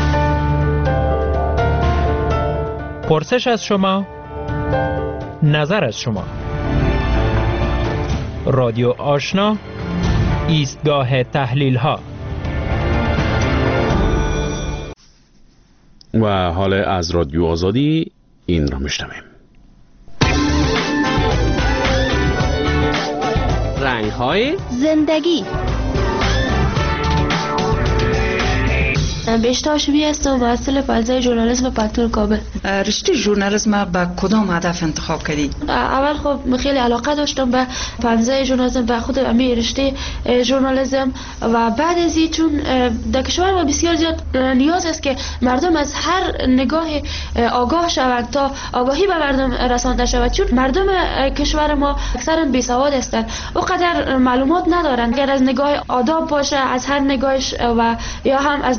پرسش از شما، نظر از شما. رادیو آشنا، ایستگاه تحلیل ها. و حال از رادیو آزادی این را میشنویم. رنگ های زندگی. بیشتر شبیه هستم محصل فضای ژورنالیسم پتول کابل. رشته ژورنالیسم با کدام هدف انتخاب کردی؟ اول خب خیلی علاقه داشتم به فضای ژورنالیسم، به خود همین رشته ژورنالیسم و بعد از این چون در کشور ما بسیار زیاد نیاز است که مردم از هر نگاه آگاه شوند تا آگاهی به مردم رسانده شود، چون مردم کشور ما اکثرا بیسواد هستند، اونقدر معلومات ندارند. اگر از نگاه آداب باشه از هر نگاهش و یا هم از نگاه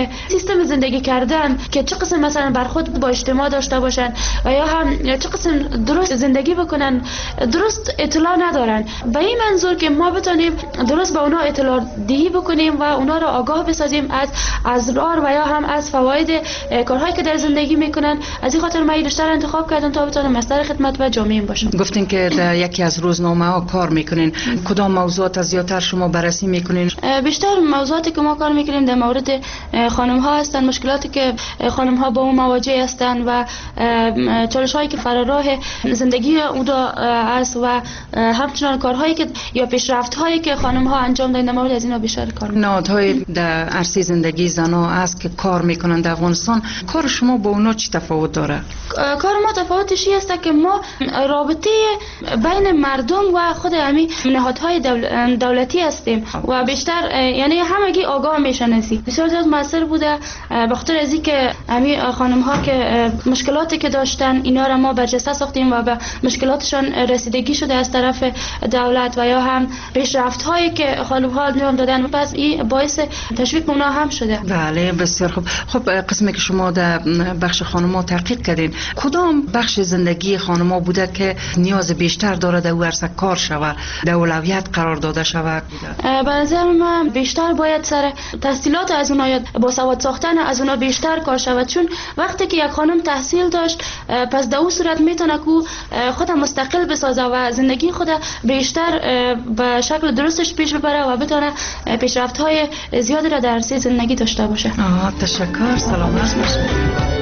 سیستم زندگی کردن که چه قسم مثلا برخورد با اجتماع داشته باشن و یا هم چه قسم درست زندگی بکنن درست اطلاع ندارن. به این منظور که ما بتونیم درست با اونا اطلاع دهی بکنیم و اونا را آگاه بسازیم از اضرار و یا هم از فواید کارهایی که در زندگی میکنن. از این خاطر من بیشتر انتخاب کردم تا بتونم مصدر خدمت و جامعه باشم. گفتین که در یکی از روزنامه ها کار میکنین، کدام موضوعات زیادتر شما بررسی میکنین؟ بیشتر موضوعاتی که ما کار میکنیم در مورد خانم ها هستن، مشکلاتی که خانم ها با اون مواجه هستن و چالش هایی که فراراه زندگی اونها است و همچنان کارهایی که یا پیشرفت هایی که خانم ها انجام دادن. در مورد از اینا بیشتر کار میکنیم. نهادهای در عرصه زندگی زنها است که کار میکنن در افغانستان، کار شما با اونا چی تفاوت داره؟ کار ما تفاوتش است که ما رابطه بین مردم و خود همین نهادهای دولتی هستیم و بیشتر یعنی همگی آگاه میشن. بسیار زیاد موثر بوده به خاطر از اینکه همین خانم ها که مشکلاتی که داشتن اینا را ما برجسته ساختیم و به مشکلاتشان رسیدگی شده از طرف دولت و یا هم پیشرفت هایی که خانم ها انجام دادن، پس این باعث تشویق اونا هم شده. بله بسیار خوب. خب قسمی که شما در بخش خانم‌ها تحقیق کردین، کدام بخش زندگی خانم‌ها بوده که نیاز بیشتر داره در او عرصه کار شود، در اولویت قرار داده شود؟ به نظر من بیشتر باید سر تحصیلات از اونها یا با سواد ساختن از اونها بیشتر کار شود، چون وقتی که یک خانم تحصیل داشت پس در اون صورت میتونه که خودم مستقل بسازه و زندگی خود بیشتر به شکل درستش پیش ببره و بتونه پیشرفت‌های زیادی را در عرصه زندگی داشته باشه. تشکر، سلامت باشید.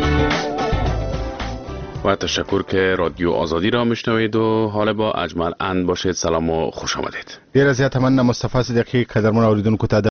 و تشکر که رادیو آزادی را میشنوید و حال با اجمل اند باشید. سلام و خوش آمدید. ډیر زیات مننه مصطفی صدیقی قدرمن اوریدونکو ته